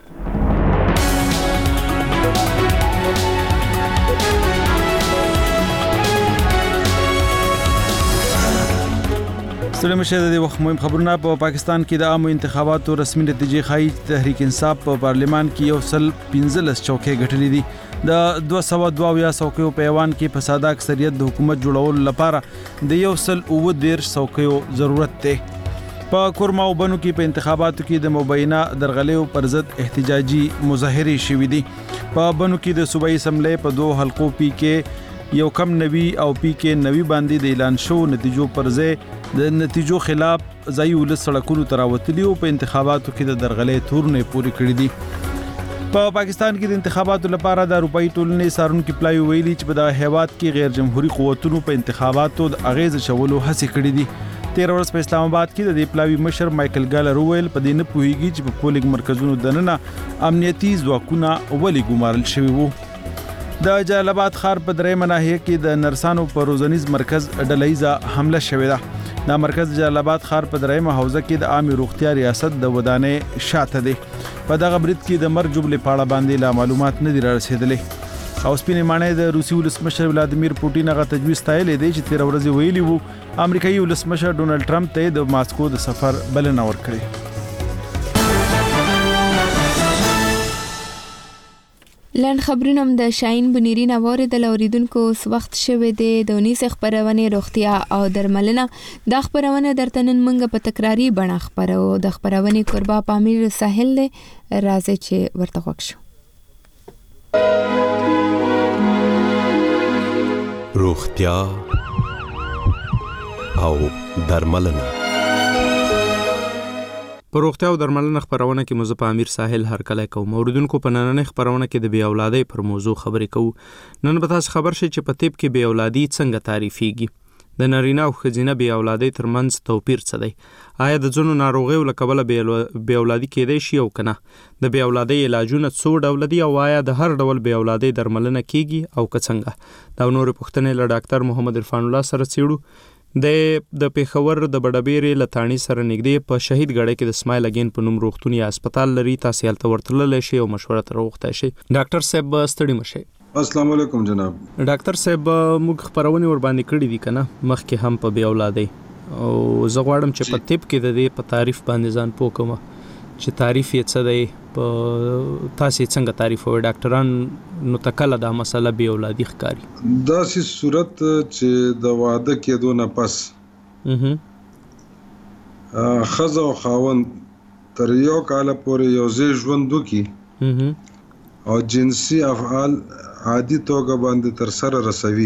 ستړي مشه د وخت مهم خبرونه. په پاکستان کې د عامو انتخاباتو رسمي نتیجې ښایي تحریک انصاف په پارلیمان کې 15 چوکۍ ګټلې دي. د 202 چوکیو په ایوان کې په ساده اکثریت د حکومت جوړولو لپاره د 113 چوکیو ضرورت دی. په کورما او بنو کې په انتخاباتو کې د مبینه درغلیو پر ضد احتجاجي مظاهرې شوې دي. په بنو کې د صوبایي اسمبلی په 2 حلقو کې یو کم نوي او پی کې نوي باندې د اعلان شو نتیجو پر ځای د نتیجو خلاف ځای ول سړکونو تراوتلی او په انتخاباتو کې د درغلې تورنې پوری کړې دي. په پاکستان کې د انتخاباتو لپاره د اروپאי ټولنې سارونکو پلای ویلي چې په دغه هیواد کې غیر جمهوریت قوتونو په انتخاباتو د اغیز شولو هڅه کړې دي. 13 ورځ په اسلام آباد کې د دې پلاوی مشر مایکل ګالر ویل په دې نه پوهیږي چې په پولینګ مرکزونو دننه امنیتي ځواکونه ولې ګمارل شوي وو. د جلال آباد ښار په درېمه ناحیه کې د نرسانو په روزنیز مرکز ډلهیزه حمله شوې ده. دا مرکز جلال آباد ښار په درېمه حوزه کې د عامه روغتیا ریاست د ودانې شاته دی. په دغه برید کې د مرګ جبلې پاړه باندې لا معلومات نه دي رسیدلې. او سپینې مانې د روسي ولسمشر ولادیمیر پوټین هغه تجویز تایل دی چې 13 ورځې ویلي وو امریکایي ولسمشر ډونالد ټرمپ ته د ماسکو د سفر بلنه ورکړي. لند خبرونه د شاهین بنيري نه اوریدل. اوریدونکو وخت شوه د 19 خبرونه روغتیا او درملنه. د خبرونه درته نن منګه په تکراری بڼه خبرو. د خبرونه قربا پامیر ساحل له راځي چې ورته وښو. روغتیا او درملنه. په روغتیا او درملنه خبرونه کې مزه په امیر ساحل هر کله کوم. اوریدونکو په نننې خبرونه کې د بی اولادۍ پر موضوع خبرې کوو. نن به تاسو خبر شئ چې په طب کې بی اولادي څنګه تعریفېږي. د نارینه او ښځینه بی اولادۍ ترمنځ توپیر څه دی؟ آیا د ځینو ناروغیو له کبله بی اولادي کېدای شي او کنه؟ د بی اولادۍ علاجونه څو ډول دي او آیا د هر ډول بی اولادۍ درملنه کیږي او که څنګه؟ دا نور پوښتنې له ډاکټر محمد عرفان الله سره څېړو. د پیښور د بډبېرې لتانی سره نږدې په شهید ګړی کې د اسماعیل اگین په نوم روغتون یا هسپتال لري. تاسو هلته ورتللی شئ او مشوره ترې وغوښتی شئ. ډاکټر صاحب ستړي مشئ. السلام علیکم جناب. ډاکټر صاحب موږ خبرونه ور باندې کړې دي کنه مخکې هم په بی اولادۍ او زه غواړم چې په طب کې د دې په تعریف باندې ځان پوه کړم چې تعریف یې څه دی. په تاسو څنګه تعریف وای ډاکټران نو تکله دا مسله بی اولادي ښکاری؟ دا سي صورت چې د واده کېدو نه پس خزه او خاوند تر یو کال پورې یو ځای ژوند وکړي او جنسي افعال عادي توګه باندې تر سره رسوي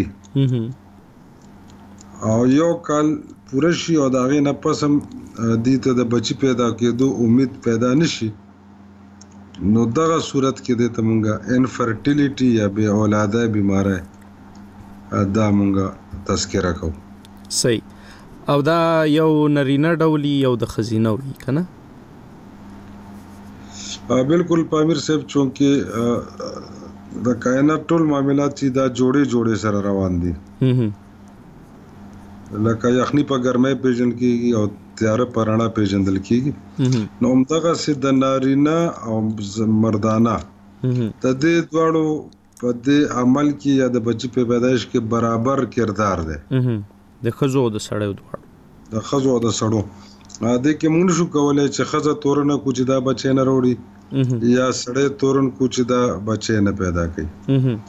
او یو کال پوره شي او دا غي نه پس هم دې ته د بچی پیدا کېدو امید پیدا نشي نو دغه صورت کې د تمونګه انفرټیلیټي یا بے اولاده بیماری دا مونږه تذکرہ کوو. صحیح. او دا یو نرینه ډولی یو د خزینه وی کنه؟ بالکل پامیر صاحب چونکه د کائنات ټول معاملات چې دا جوړې سره روان دي. لکه یخنی په ګرمۍ پیژن کېږي او تیاره په رڼا پیژندل کېږي. نو همدغه سي د نارینه او مردانه د دې دواړو په دې عمل کې یا د بچی په پیدایش کې برابر کردار دی. د خزو د سړیو دواړو د خزو د سړو د کې موږ شو کولای چې خزه تورنه کو چې دا بچی نه وروړي یا سړی تورن کو چې دا بچی نه پیدا کوي.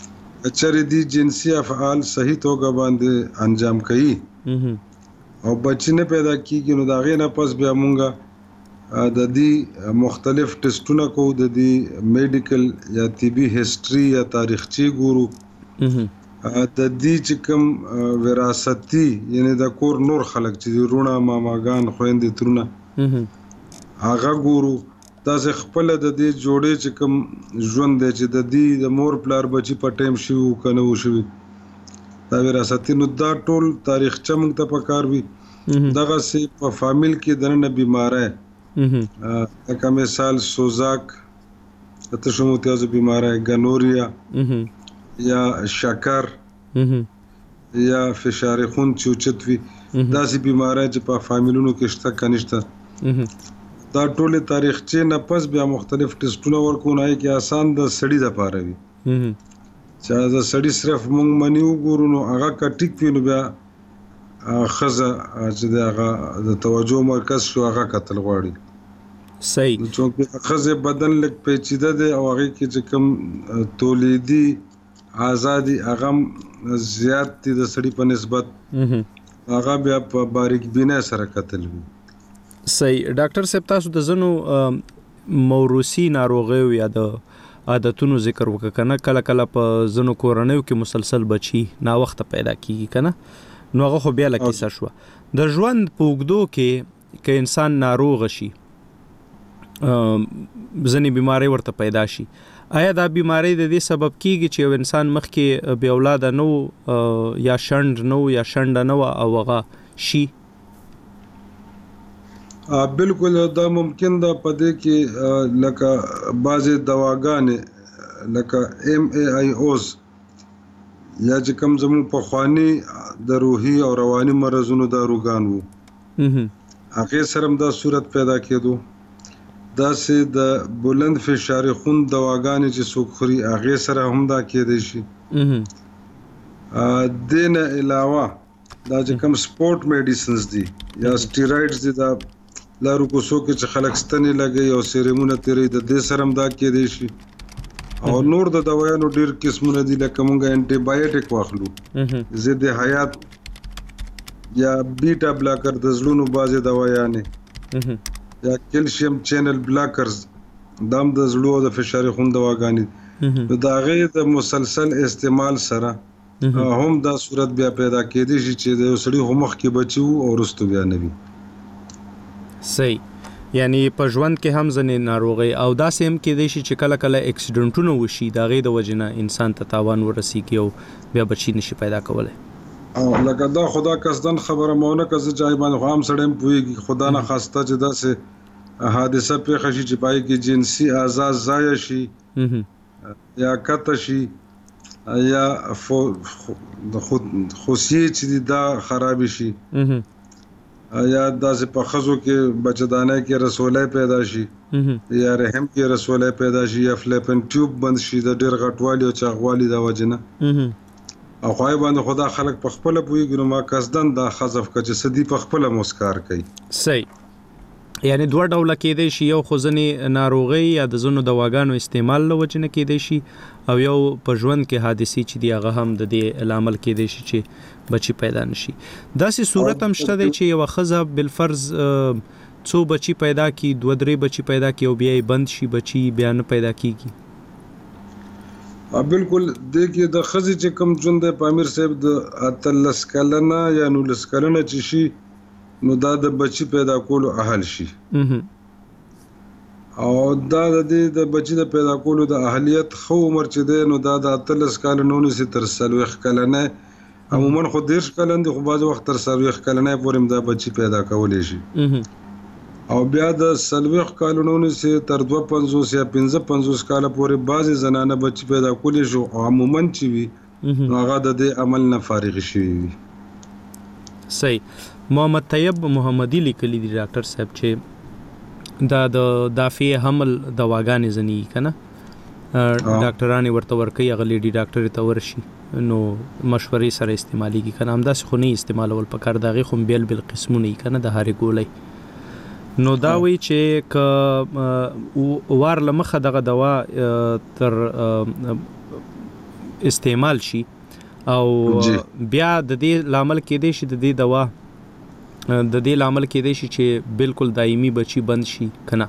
کچری دي جنسي افعال صحیح توګه باندې انجام کوي او بچی نه پیدا کیږي، نو دا غي نه پس بیا مونږه د دې مختلف ټیسټونه کو، د دې میډیکل یا طبي هیستوري یا تاریخچي ګورو، د دې چې کوم وراثتي یعنی د کور نور خلک چې رونه ماماګان خويندې ترونه هغه ګورو، تاسو خپل د دې جوړې چې کوم ژوند دی چې د دې د مور پلار بچی په ټیم شي او کنه وشوي دا وراثتي، نو دا ټول تاریخ چې موږ ته پکار وي دغه سي په فامیل کې دنه بیماره لکه مثال سوزاک، تشموتیازو بیماره، گنوریا یا شکر یا فشار خون چوچت وي، دا سي بیماره چې په فامیلونو کې شته کنيشته، دا ټول تاریخچه نه پس بیا مختلف ټیسټونه ورکونای کې آسان د سړی د پاره وي چې دا سړی صرف مونږ منی وګورو نو هغه کټیک وینو بیا خزه چې دا د توجه مرکز شو هغه قتل غواړي صحیح، چې خزه بدن لک پیچیده دی او هغه کې چې کوم تولیدي آزادي هغه زیات دي د سړی په نسبت، هغه بیا په باریک بینه سره قتل وي. صحیح ډاکټر صاحب، تاسو د زنو موروثي ناروغیو یا د عادتونو ذکر وکړه، کله کله په زنو کورنیو کې مسلسل بچي نا وخت پیدا کیږي کنه، نو هغه خو بیا لکه شو د ژوند په اوږدو کې انسان ناروغ شي، ځنې بیماری ورته پیدا شي، آیا دا بیماری د دې سبب کیږي چې یو انسان مخکې بې اولاده نو یا شند نو یا شنډه نو او هغه شي؟ بالکل دا ممکن ده، پدې کې لکه بعضی دواګانې لکه MAIOs یا چې کوم زموږ په خوانی د روحي او رواني مرزونو داروګان وو هغه سره دا صورت پیدا کېدو، دا سه د بلند فشار خون دواګانې چې څوک خوري هغه سره هم دا کېدای شي. دینه علاوه دا چې کوم سپورت میډیسنز دي یا سټیرايډز دي دا لارو کوسو کې چې خلک ستنې لګي او سیرومونه تیرې د دې سرم دا کېدای شي، او نور د دوايانو ډیر قسمونه دي لکه مونږه انټي بایوټیک واخلو، ضد حیات یا بیٹا بلاکر د زړونو بازي دوايانې یا کیلشیم چینل بلاکرز دام د زړونو د فشار خون دواګانې، دا غي د مسلسل استعمال سره هم دا صورت بیا پیدا کېدی شي چې د سړي همخ کې بچو او رستو بیا نوي. صحیح، یعنی په ژوند کې هم ځنې ناروغي او داسې هم کېدای شي چې کله کله اکسیډنټونه وشي د هغې د وجې نه انسان ته تاوان ورسیږي او بیا بچي نشي پیدا کولی. او لکه دا خدا قصدن خبره مونه که زه جای باندې خو هم سړی هم پوهېږي، خدا نه خواسته چې داسې حادثه پیښه شي چې پای کې جنسي اعضا ضایع شي یا قطع شي یا خوسیې چې دي دا خراب شي یا داسې په خزو کې بچدانه کې رسولې پیدا شي یا رحم کې رسولې پیدا شي یا فلیپن ټیوب بند شي د ډېر غټوالي او چاغوالي د وجنه، او خوای باندې خدا خلک په خپل پويګنو ما قصدن دا حذف کړي چې سدي په خپل مسکار کوي. صحیح، یعنی دوه ډول کېدای شي، یو خزنی ناروغي یا د زونو دواګانو استعمال له وجنه کېدای شي، او یو په ژوند کې حادثي چې دی هغه هم د دې عامل کېدای شي چې بچي پیدا نشي. داسې صورت هم شته دی چې یو خزه بالفرض څو بچي پیدا کی، 2-3 بچي پیدا کی او بیا یې بند شي بچي بیا نه پیدا کیږي. بالکل دغه د خزي چې کوم ژوند په امیر صاحب د اتلس کلنه یا 19 کلنه چې شي نو دا د بچي پیدا کولو اهل شي، او دا د بچي د پیدا کولو د اهلیت خو عمر چې دی نو دا د اتلس کلنه نو تر 40 کلنه عموما خو 10 کلن دي، خو بعض وخت تر 40 کلنه پورې دا بچي پیدا کولای شي، او بیا د 40 کلونو سه تر 250 یا 55 کال پورې بعضی زنانه بچي پیدا کولی شو، عموما چې وي هغه د دې عمل نه فارغ شي. صحیح. محمد طیب محمدی لیکلی دی ډاکټر صاحب چې دا د دافع حمل دواګانې زنی کنه ډاکټرانو ورته ورکي غلې ډي ډاکټر ته ورشي نو مشورې سره استعماليږي کنه، همدا څه خو نه استعمالول پکار دغه خو بیل قسمونه کنه د هاري ګولې نو دا وی چې ک وار لمخه دغه دوا تر استعمال شي او بیا د دې لامل کې دی چې د دې دوا د دې لامل کې دی چې بالکل دایمي بچي بند شي کنه.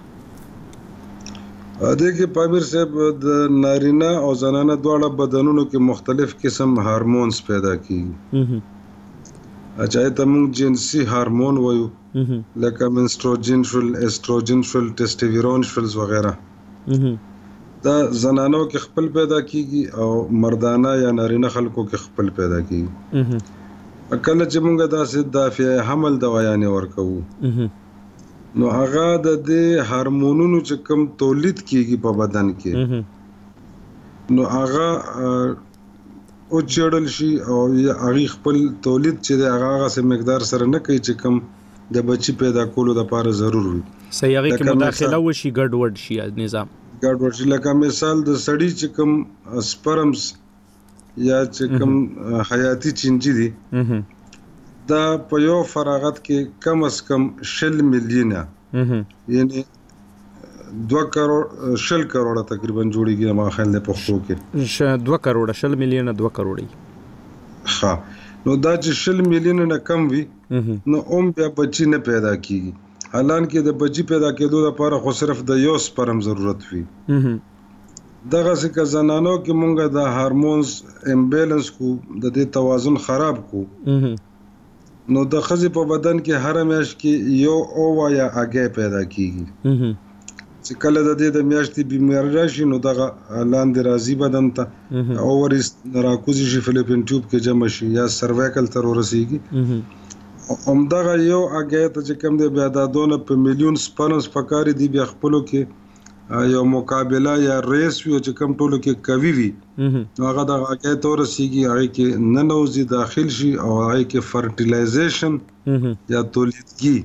دغه پامیر صاحب د نارینه او زنانه دواړه بدنونو کې مختلف قسم هارمونز پیدا کیږي. اچھا ته موږ جنسي هارمون وایو لکه منستروجن شول، استروجن شول، ټیسټویرون شول وغیرہ. دا زنانو کې خپل پیدا کیږي او مردانه یا نارینه خلکو کې خپل پیدا کیږي. کله چې موږ داسې دافع حمل دوايانې ورکوو نو هغه د دې هورمونونو چې کوم تولید کیږي په بدن کې نو هغه او چړل شي او هغه خپل تولید چې هغه سم مقدار سره نه کوي چې کوم د بچي پیدا کولو لپاره ضرور وي. صحیح هغه کې مداخله وشي ګډوډ شي نظام ګډوډ شي. لکه مثال د سړی چې کوم سپرمز یا چې کوم حیاتي چینجی دي دا په یو فراغت کې کم از کم 60 میلیونه یعنی 2 کروڑ تقریبا جوړیږي ما خیال ده پښتو کې 2 کروڑ 60 میلیونه 2 کروڑ. ها نو دا چې 60 میلیونه نه کم وي نو بیا بچی نه پیدا کیږي. حالانکه د بچی پیدا کېدو لپاره خو صرف د یو سپرم ضرورت وي. دغه څخه زنانو کې مونږه د هورمونز امبیلنس کو د دې توازن خراب کو نو د خزې په بدن کې هر میاشت کې یو اووا یا اگې پیدا کیږي. چې کله د دې د میاشتې بیماری راشي نو دغه لاندې راځي بدن ته اوورز راکوزي شي فلیپین ټیوب کې جمع شي یا سروایکل تر ورسیږي. همدغه یو اگې ته چې کوم دی بیا د دونه په میلیون سپرمز پکاري دی بیا خپلو کې یو مقابله یا ریس وي چې کوم ټولو کې کوي وي نو هغه د اگې ته ورسیږي هغه کې ننوزي داخل شي او هغه کې فرټیلایزیشن یا تولیدګي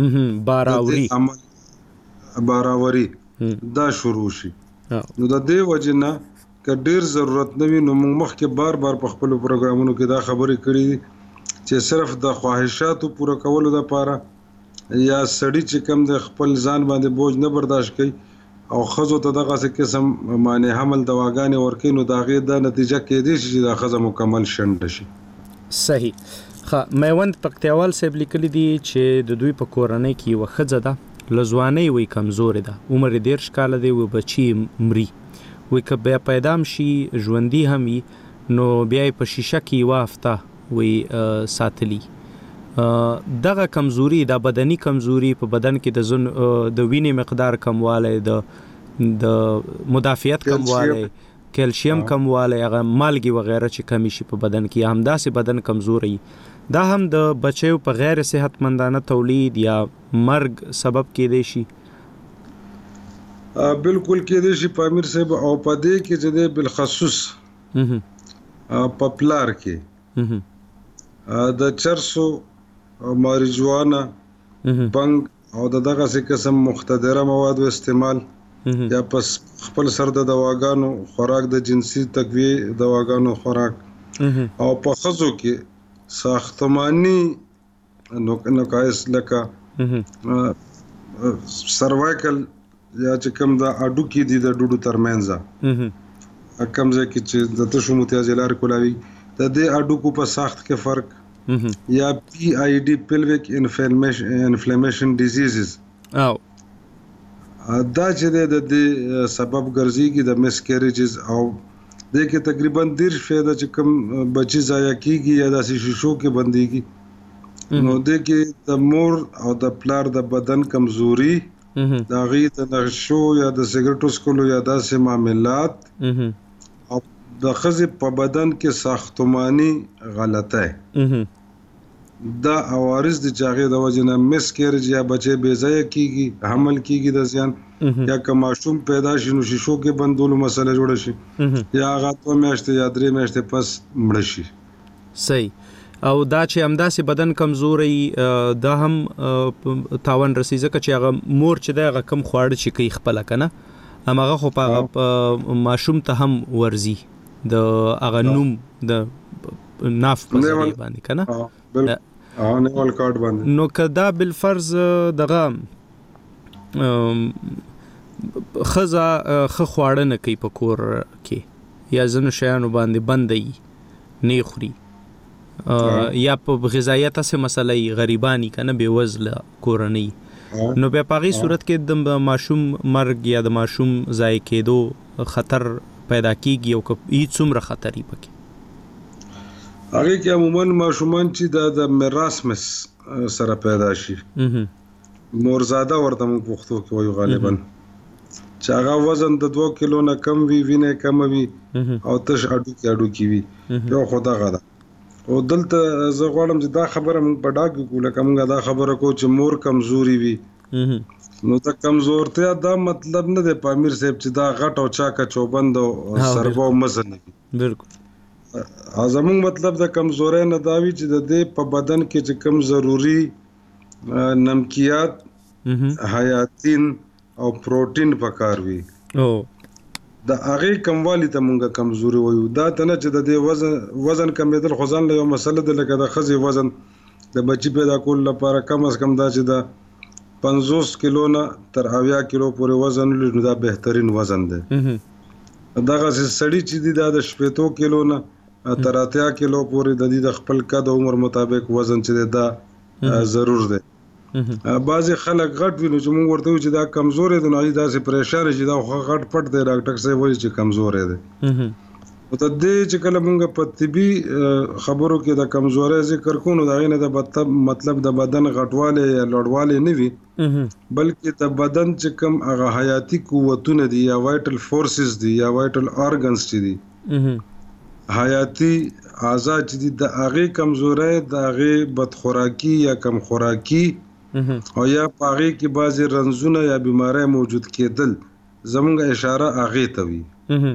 باراوري دا شروع شي. نو د دې وجنه ک ډیر ضرورت نوي نو موږ مخکې بار په خپل پروګرامونو کې دا خبرې کړې چې صرف د خواهشاتو پوره کولو لپاره یا سړی چې کم د خپل ځان باندې بوج نه برداشت کوي او خزو ته دغه قسم معنی حمل دواګانې ورکې نو دا غي د نتیجه کې دي چې دا خزه مکمل شند شي. صحیح. میوند پکتیوال صاحب لیکلي دي چې د دوی په کورنۍ کې یو خزه ده لزواني وي کمزوري ده عمر 13 کال دی و بچي مري وي کبه پیدام شي ژوندۍ هم نو بیا په شیشه کې وافته وي ساتلی. دغه کمزوري د بدني کمزوري په بدن کې د وینې مقدار کمواله د مدافعت کمواله کیلشیم کمواله هغه مالګي وغیرہ چې کمی شي په بدن کې همداسې بدن کمزوري دا هم د بچیو په غیر صحتمندانه تولید یا مرګ سبب کېدی شي. بالکل کېدی شي پامیر صاحب او پدې کې چې د بالخصوص پپلار کې د چرسو ماریجوانا بنګ او دغه قسم مختدره مواد استعمال یا پس خپل سر د دواګانو خوراک د جنسي تقویه دواګانو خوراک او په خزو کې ساختماني نقایص لکه سروایکل یا چې کوم د اډو کې دي د ډوډو ترمنځ کوم ځای کې چې د تشو متیازي لار کولاوي د دې اډو کو په ساخت کې فرق یا PID pelvic inflammation diseases او دا چې د سبب ګرځيږي د مسکریجز او د کې تقریبا 10% چې کوم بچي ضایع کیږي یا د شیشو کې بنديږي نو د کې د مور او د پلار د بدن کمزوري دا غي د نشو یا د سیګریټو سکولو یا داسې معاملات او د خزې په بدن کې ساختماني غلطه دا عوارض د چاغې د وجنه مسکریج یا بچي بے ځای کیږي حمل کیږي د ځان یا کماشوم پیدا شي نو شیشو کې بندولو مسله جوړ شي یا هغه 2 میاشتې یا 3 میاشتې پس مړ شي. صحیح. او دا چې همداسې بدن کمزوري دا هم تاوان رسي ځکه چې هغه مور چې دا کم خواړه چې کوي خپل کنه هغه خو په ماشوم ته هم ورزي د هغه نوم د ناف په ځای باندې کنه نیول کارت باندې نو کدا بالفرض دغه خزه خواړه نه کوي په کور کې یا ځنو شیانو باندې بندي نه خوري یا په غذایت څه مسلې غریبانی کنه بے وزله کورنۍ نو په پاغي صورت کې د ماشوم مرګ یا د ماشوم ضایع کېدو خطر پیدا کیږي او هیڅ څومره خطرې پکې هغه کې عموما ماشومان چې د میراث سره پیدا شي مورزاده ورته موږ پښتو کې وایو غالبا چې هغه وزن د 2 کیلو نه کم وي وینه کم وي او تش اډو کې وي یو خدا غدا او دلته زه غواړم چې دا خبره موږ په ډاګه کوله کومه دا خبره کو چې مور کمزوري وي نو دا کمزورتیا دا مطلب نه دی پامیر صاحب چې دا غټ او چاکه چوبند او سربو مزن وي بالکل زموږ مطلب د کمزورۍ نه دا وی چې د دې په بدن کې چې کم ضروری نمکیات حیاتین او پروتین پکار وي د هغه کموالی ته مونږه کمزوري وایو دا ته چې د دې وزن کمیدل خزان له یو مسله ده لکه د خزي وزن د بچی پیدا کول لپاره کم از کم دا چې د 50 کیلو نه تر 80 کیلو پورې وزن لري دا بهترین وزن دی دغه سړی چې دی د 70 کیلو نه تر 80 کیلو پورې د دې د خپل قد عمر مطابق وزن چې دا ضرور دی بعضی خلک غټ ویني چې موږ ورته چې دا کمزور دي نو داسې پریشان شي دا غټ پټ دی ډاکټر صاحب وایي چې کمزور دی او ته دې چې کله موږ په طبي خبرو کې د کمزورۍ ذکر کوو دا نه د مطلب د بدن غټواله یا لوړواله نه وي بلکې د بدن چې کوم هغه حیاتي قوتونه دي یا وایټل فورسز دي یا وایټل ارګنز دي حیاتي اعضاء چې دي د هغه کمزورۍ د هغه بدخوراکي یا کم خوراکي او یا پاغي کې بعضی رنزونه یا بیماری موجود کېدل زمونږ اشاره هغه ته وي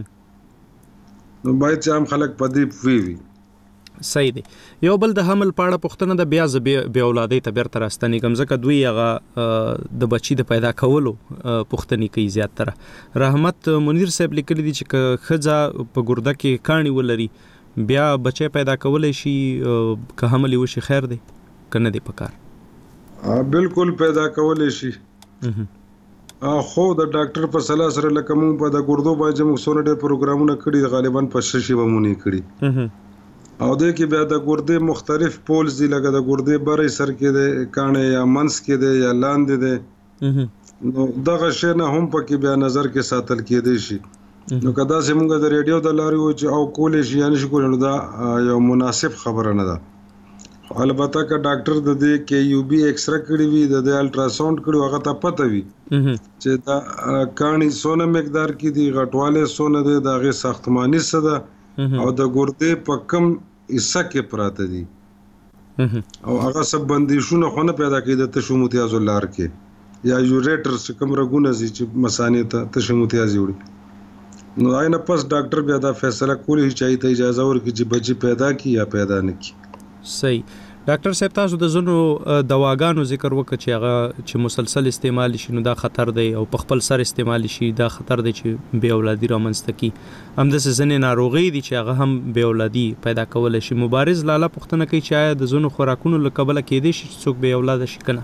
نو باید چې هم خلک پدې وی صحیح دی یو بل د حمل پاړه پښتنه د بیا اولادې ته بیرته راستنی کوم ځکه دوی هغه د بچی د پیدا کولو پښتني کوي زیات تر رحمت منیر صاحب لیکلی دي چې خزا په ګرده کې کانی ولري بیا بچی پیدا کولای شي که حمل وشي خیر دی کنه دی پکار بالکل پیدا کولای شي خو د ډاکټر په صلاح سره لکه مونږ په د ګردو باندې موږ سونه ډېر پروګرامونه کړي غالبا په ششي ومونی کړي او د کې بیا د ګردې مختلف پولز دي لکه د ګردې برې سر کې د کانه یا منس کې د یا لاندې د نو دغه شی نه هم پکې بیا نظر کې ساتل کېدی شي نو کدا چې موږ د ریډیو د لاري و چې او کولې شي یعنی شي کول نو دا یو مناسب خبره نه ده البته که ډاکټر د دې کې یو بي ایکس را کړی وي د الټراساوند کړي هغه ته پته وي چې دا کانی سونه مقدار کې دی غټواله سونه دی د هغه ساختماني سده او د ګردې په کم حصہ کې پراته دي او هغه سب بندیشونه خونه پیدا کوي د تشو متیاز لار کې یا یوریټر څخه کوم رګونه چې مسانې ته تشو متیاز وړي نو آینه پس ډاکټر بیا دا فیصله کولی چې ته اجازه ورکړي چې بچي پیدا کی یا پیدا نه کی صحیح ډاکټر صاحب تاسو د زونو دواګانو ذکر وکړ چې هغه چې مسلسل استعمال شي نو دا خطر دی او په خپل سر استعمال شي دا خطر دی چې بے اولادي رامنځته کی هم د ځنې ناروغي دي چې هغه هم بے اولادي پیدا کول شي مبارز لاله پښتنه کوي چې آیا د زونو خوراکونو لکبل کېدې شي چې څوک بے اولاد شي کنه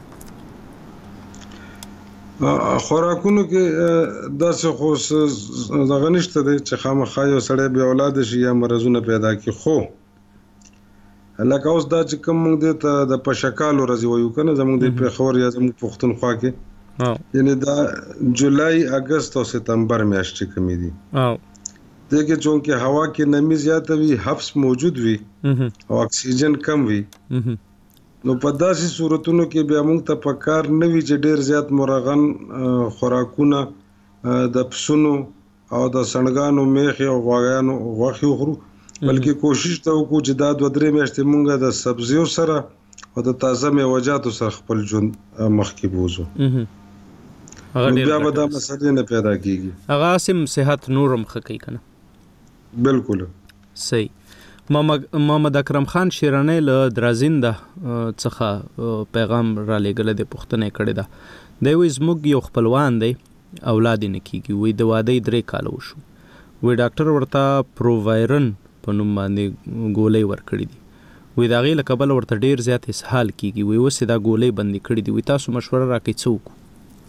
خوراکونو کې داسې خو دغه نشته دی چې خامخا یو سړی بے اولاد شي یا مرزونه پیدا کی خو لکه اوس دا چې کوم موږ د د پشکالو راځي وایو کنه زموږ د پیښور یا زموږ پښتونخوا کې یعنی دا جولای اگست او ستمبر میاشتې کمی دي دغه چونکه هوا کې نمی زیاته وي حبس موجود وي او اکسیجن کم وي نو په داسې صورتونو کې بیا موږ ته پکار نه وي چې ډیر زیات مرغن خوراکونه د پسونو او د سنګانو میخي او غواګانو غوښي خورو بلکې کوشش ته وکړو چې دا 2-3 میاشتې مونږه د سبزیو سره او د تازه میوه‌جاتو سره خپل ژوند مخکې بوزو بیا به دا مسئله نه پیدا کیږي هغه سم صحت نورم خکې کنه بالکل صحیح محمد اکرم خان شیرانی له درازنده څخه پیغام را لېږل د پښتنې کړي دا دوی زموږ یو خپلوان دی اولاد نه کیږي وې د واده 3 کال وشو وې ډاکټر ورته پرووایرن په نوم باندې ګولۍ ورکړې دي وې دا غي لکبل ورته ډیر زیات اسهال کیږي وې وسه دا ګولۍ بندي کړې دي وې تاسو مشوره راکې څوک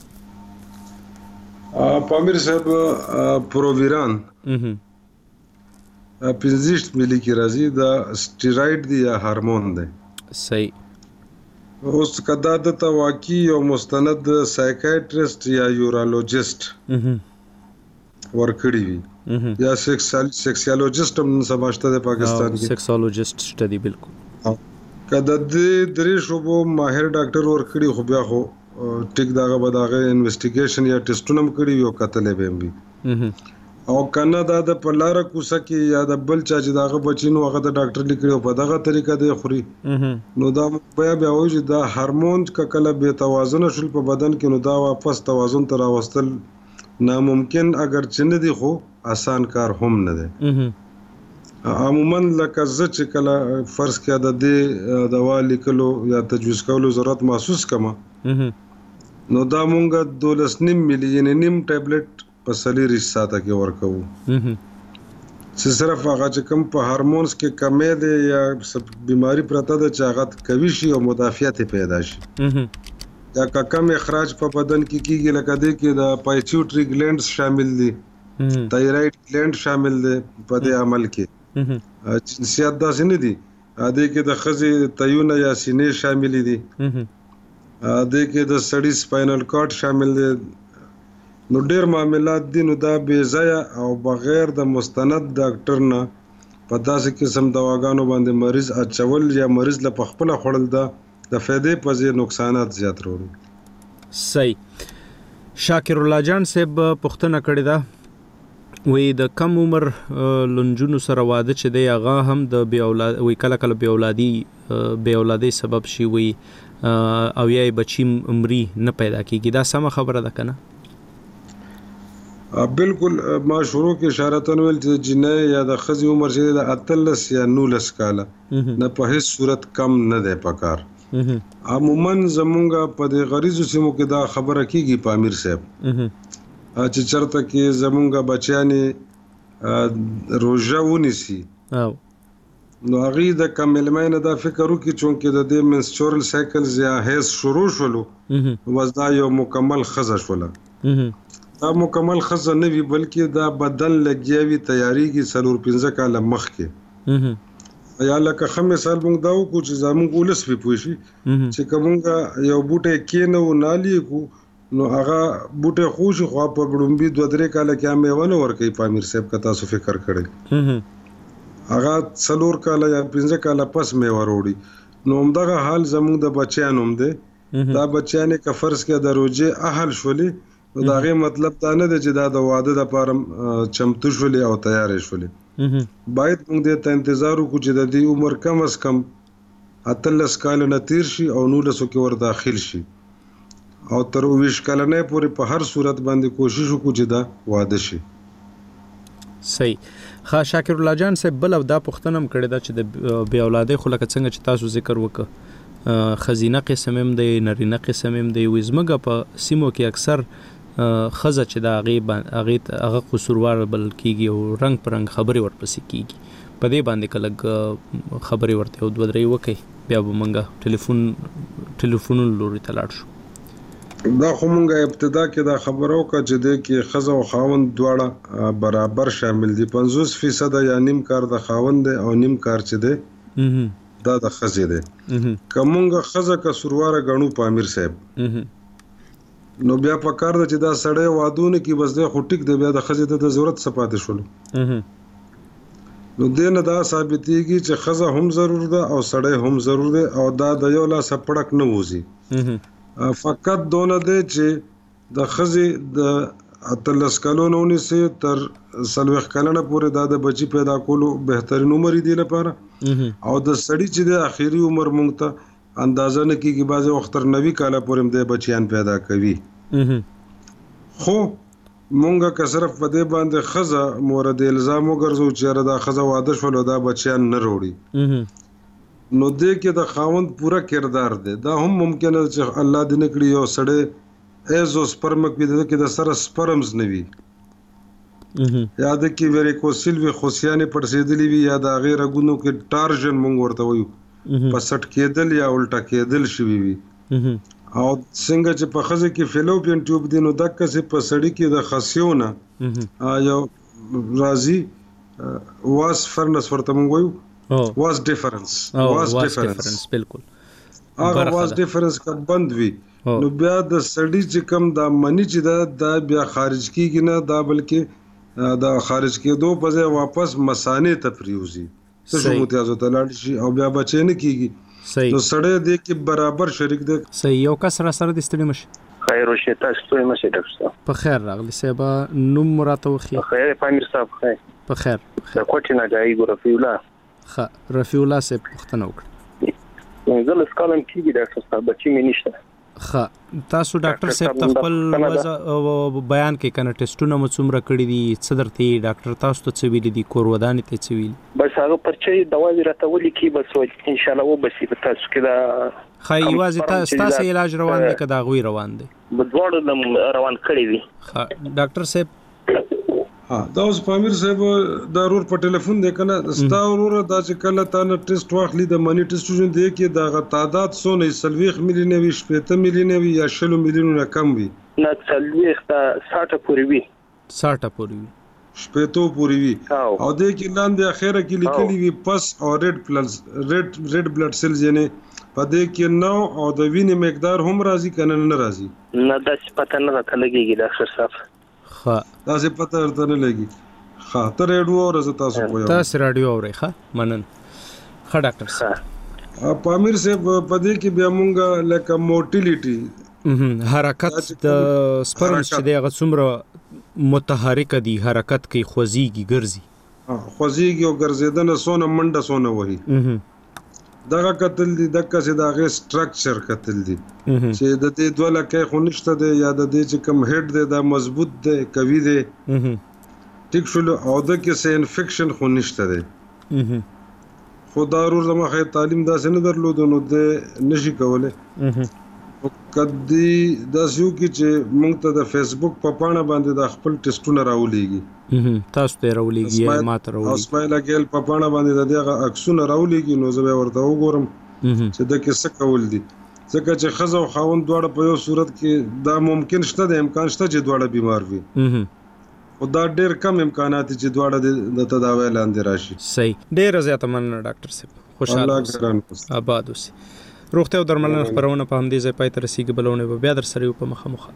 پامیر صاحب پروویران 15 ملي کې راځي دا سټیراید دی یا هارمون دی. صحیح. اوس کدا د واقعي او مستند سایکایټریست یا یورولوجیست ورکړي وي یا سیکسیولوجیست هم سماشته د پاکستان کې سیکسولوجیست شته دی بالکل. کدا د درې شوبو ماهر ډاکټر ورکړي خو بیا خو ټیک داغه بداغه انویسټیګیشن یا ټیسټونه هم کړي یو کتلې به وي او کنه دا د پلار کوسه کې یا د بل چا چې داغه بچینو هغه د ډاکټر لیکلو په دغه طریقه دی خوري نو دا بیا وایي چې دا هارمون کله به توازن شول په بدن کې نو دا واپس توازن تر واستل ناممکن اگر چې دی خو آسان کار هم نه دی. عموما لکه زه چې کله فرض کې د دې دوا لیکلو یا تجویز کولو ضرورت محسوس کما نو دا مونږه 12.5 ملي یعنی نیم ټابلیټ په سلیری ساته کې ورکوو چې صرف هغه چې کوم په هارمونز کې کمې دي یا بیماری پرته ده چې هغه کوي شي او مدافعت پیدا شي یا کم اخراج په بدن کې کیږي لکه دې کې د پایچوټری گلینډز شامل دي تایراید گلینډ شامل دي په دې عمل کې جنسیت داسې نه دي دې کې د ښځې تیونه یا سینې شامل دي دې کې د سړي سپاینل کارډ شامل دي نو ډېر معاملات دي نو دا بې ځایه او بغیر د مستند ډاکټر نه په داسې قسم دواګانو باندې مریض اچول یا مریض له پخپله خوړل دا د فایدې په ځای نقصانات زیات وروړي. صحیح. شاکر الله جان صاحب پوښتنه کړې ده وی د کم عمر لنجونو سره واده چې دی هغه هم د بی اولاد وی کله بی اولادي سبب شي وی او یا بچی عمرې نه پیدا کیږي دا سم خبره ده کنه؟ بالکل ما شروع کې اشاره ویل چې جنې یا د خزي عمر چې د 13 یا 19 کاله نه په هیڅ صورت کم نه دی پکار. عموما زمونږ په د غریزو سیمو کې دا خبره کیږي په امیر صاحب چې چرته کې زمونږ بچیانې روژه ونیسي نو هغه د کملمای نه دا فکر وکړي چې د دې منسټورل سایکلز یا هیڅ شروع شولو وزدا یو مکمل خزه شوله دا مکمل خزه نه وی بلکې دا بدن لګیاوي تیاریږي 4-5 کال مخکې یا لکه خمه مثال مونږ دا وکړو چې زمونږ ولس په پوښي چې کومه یو بوټه کې نه ونالي کو نو هغه بوټه خوشي خو په بډومبي 2-3 کال کې میوه ورکې په امیر صاحب کا تاسو فکر کړی هغه 4 کال یا 5 کال پس میوه وروړي نو همدغه حال زموږ د بچیانو هم دی دا بچیانې که فرض کې د روزه اهل شولې نو دا غي مطلب دا نه دی چې دا د واده لپاره چمتو شولې او تیار شولې باید موږ د انتظار وکړو چې د دې عمر کم از کم 13 کال نه تیر شي او 19 کې ور داخل شي او تر 20 کلنې پورې په هر صورت باندې کوشش وکړو چې دا واده شي. صحیح. خا شاکر الله جان صاحب بل دا پوښتنه کړې ده چې د بی اولادې خو لکه څنګه چې تاسو ذکر وکړه خزینه قسم هم دی نرینه قسم هم دی وزمګه په سیمو کې اکثر خزه چې دا هغه قصوروار بل کیږي او رنگ پر رنگ خبري ورپسې کیږي په دې باندې کله خبري ورته او دوه درې وکي بیا به منګه ټلیفون لوري تلاړ شو. دا خو مونږه ابتدا کې دا خبرو کا چې د کې خزه او خاوند دواړه برابر شامل دي 50% یا نیم کار د خاوند او نیم کار چې دی دا د خزه دی کومه خزه کا سرواره غنو په امیر صاحب نو بیا په کار د چې دا سړی وادونه کې بس د خټیک د بیا د خزه د ضرورت سپاتې شول نو دینه دا ثابتېږي چې خزه هم ضرور ده او سړی هم ضرور ده او دا د یو لا سپړک نه وځي فقط دونه دی چې د خزي د 13 کلونو نسی تر 40 کلونه پورې د بچی پیدا کولو بهترین عمر دی لپاره او د سړی چې د اخیری عمر مونږ ته اندازه نه کیږي بعض وخت تر 90 کال پورې د بچیان پیدا کوي خو مونږه که صرف په دې باندې خزه مورد الزام وګرځو چې دا خزه واده شول دا بچیان نه وروړي نو دې کې د خاوند پورا کردار دی دا هم ممکن ده چې الله دې نکړي یو سړی ایزو سپرمک وي کې د سره سپرمز نه وي یا د کې وریکوسیل وي خوسیانې پړسېدلې وي یا د غیر غونو کې ټارژن مونږ ورته وایو پسټ کېدل یا الټا کېدل شوی وي او څنګه چې په خزه کې فیلوپین ټیوب دی نو دغه څه په سړی کې د خصیونه یو راځي واس فرنس ورته مونږ وایو واس ډیفرنس بالکل هغه واس ډیفرنس کا بند وي نو بیا د سړی چې کم دا منی چې دا بیا خارج کیږي نه دا بلکې دا خارج کېدو په ځای واپس مسانې ته پریوزي څه شو متیازو ته لاړ شي او بیا بچی نه کیږي نو سړی دې کې برابر شریک دی صحیح یو کس را سره د ستړي مشه خیر وشه تاسو ته مشه ډاکټر صاحب په خیر راغلی سبا نوم مراته وخی خیر پامیر صاحب خیر په خیر د کوټی نه جاي ګو رفیع الله رفیع الله سے پښتنه وکړه زه لس کالم کېږي ډاکټر صاحب بچی مې نشته تاسو ډاکټر صاحب خپل بیان کې کنه ټیسټونه مو څومره کړی دي صدر ته ډاکټر تاسو ته څه ویلي دي کورودان ته څه ویلي بس هغه پرچې دوا راته ولي کی بس ان شاء الله و بس تاسو کې دا خای واځي تاسو علاج روان دي کدا غوي روان دي بدوړ روان کړی دي ډاکټر صاحب دا اوس پامیر صاحب ضرور په ټلیفون دی کنه ستا ورور دا چې کله تا نه ټیسټ واخلي د منی ټیسټ جون دی کې دا تعداد سونه 30 میلیونه وي 70 میلیونه وي یا 60 میلیونه کم وي نه 30 تا 60 پورې وي 60 پورې وي شپېتو پورې وي او د کې لاندې اخره کې لیکلي وي پس او ریډ بلډ سیلز یعنی په دې کې نو او د وینې مقدار هم راځي کنه نه راځي نه د پته نه راته لګيږي ډاکټر صاحب دا څه پته ورته نه لګي خاطر رادیو اور ز تاسو په تاسو رادیو اوري ښه منن ښه ډاکټر صاحب پامیر صاحب په دې کې بیا مونږه لکه موټیلیټي حرکت د سپرم چې دغه څومره متحرک دي حرکت کوي خوځيږي ګرځي او ګرځیدنه سونه منډه سونه وਹੀ دغه قتل دي دغه څه دغه سټرکچر قتل دي چې د دې دوه لکه خونشته دي یا د دې چې کم هډ دي دا مضبوط دي قوي دي ټیک شول او د کې څه انفیکشن خونشته دي خدا ضرور زموږه تعلیم داسې نه درلود نو د نشي کوله کدی داسیو کې چې مونږ ته د فیسبوک په پاڼه باندې د خپل ټیسټونه راولېږي تاسو ته راولېږي یا ماته راولېږي اوس په لګل په پاڼه باندې دغه عکسونه راولېږي نو زه به ورته وګورم چې د کې څه کول دي ځکه چې خزو او خاوند دواړه په یو صورت کې دا ممکن شته د امکان شته چې دواړه بیمار وي او دا ډېر کم امکانات چې دواړه د تداوی لاندې راشي صحیح ډېر زیاته مننه ډاکټر صاحب خوشاله آباد اوسئ روغتیا او درملنه خبرونه په همدې ځای پای ته رسیدي بلونه به بیا در سره په مخه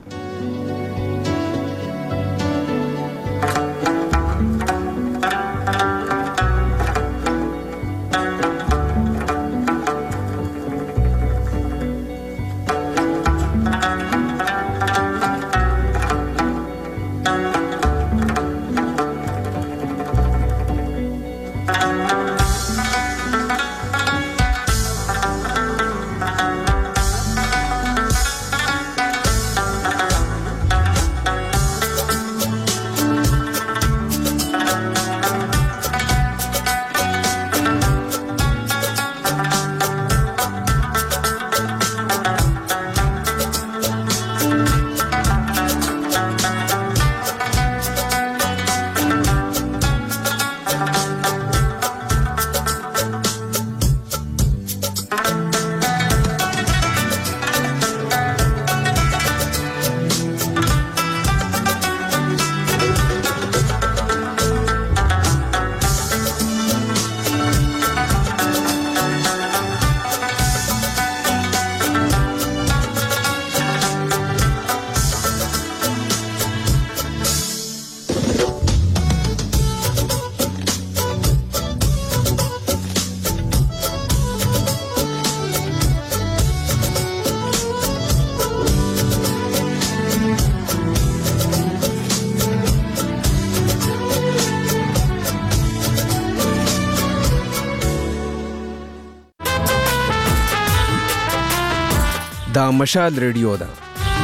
دا مشال ریډیو ده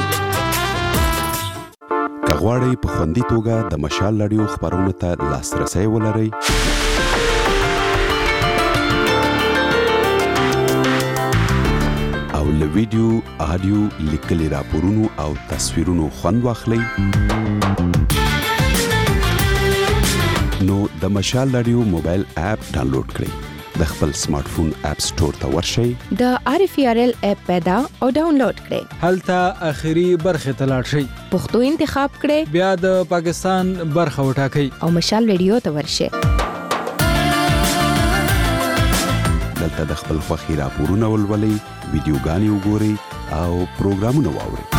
کغواړی په خوندي توګه د مشال ریډیو خبرونه ته لاسرسي ولرئ او له ویډیو آډیو لیکلي راپورونو او تصویرونو خوند واخلئ نو د مشال ریډیو موبایل اپ ډاونلوډ کړئ د خپل سمارټ فون اپ سٹور ته ورشئ د RFRL اپ پیدا او ډاونلوډ کړئ هلته اخیری برخه ته لاړ شئ پښتو انتخاب کړئ بیا د پاکستان برخه وټاکئ او مشال ریډیو ته ورشئ دلته د خپل خوښي راپورونه ولولئ، ویډیوګانې وګورئ او پروګرامونه واورئ.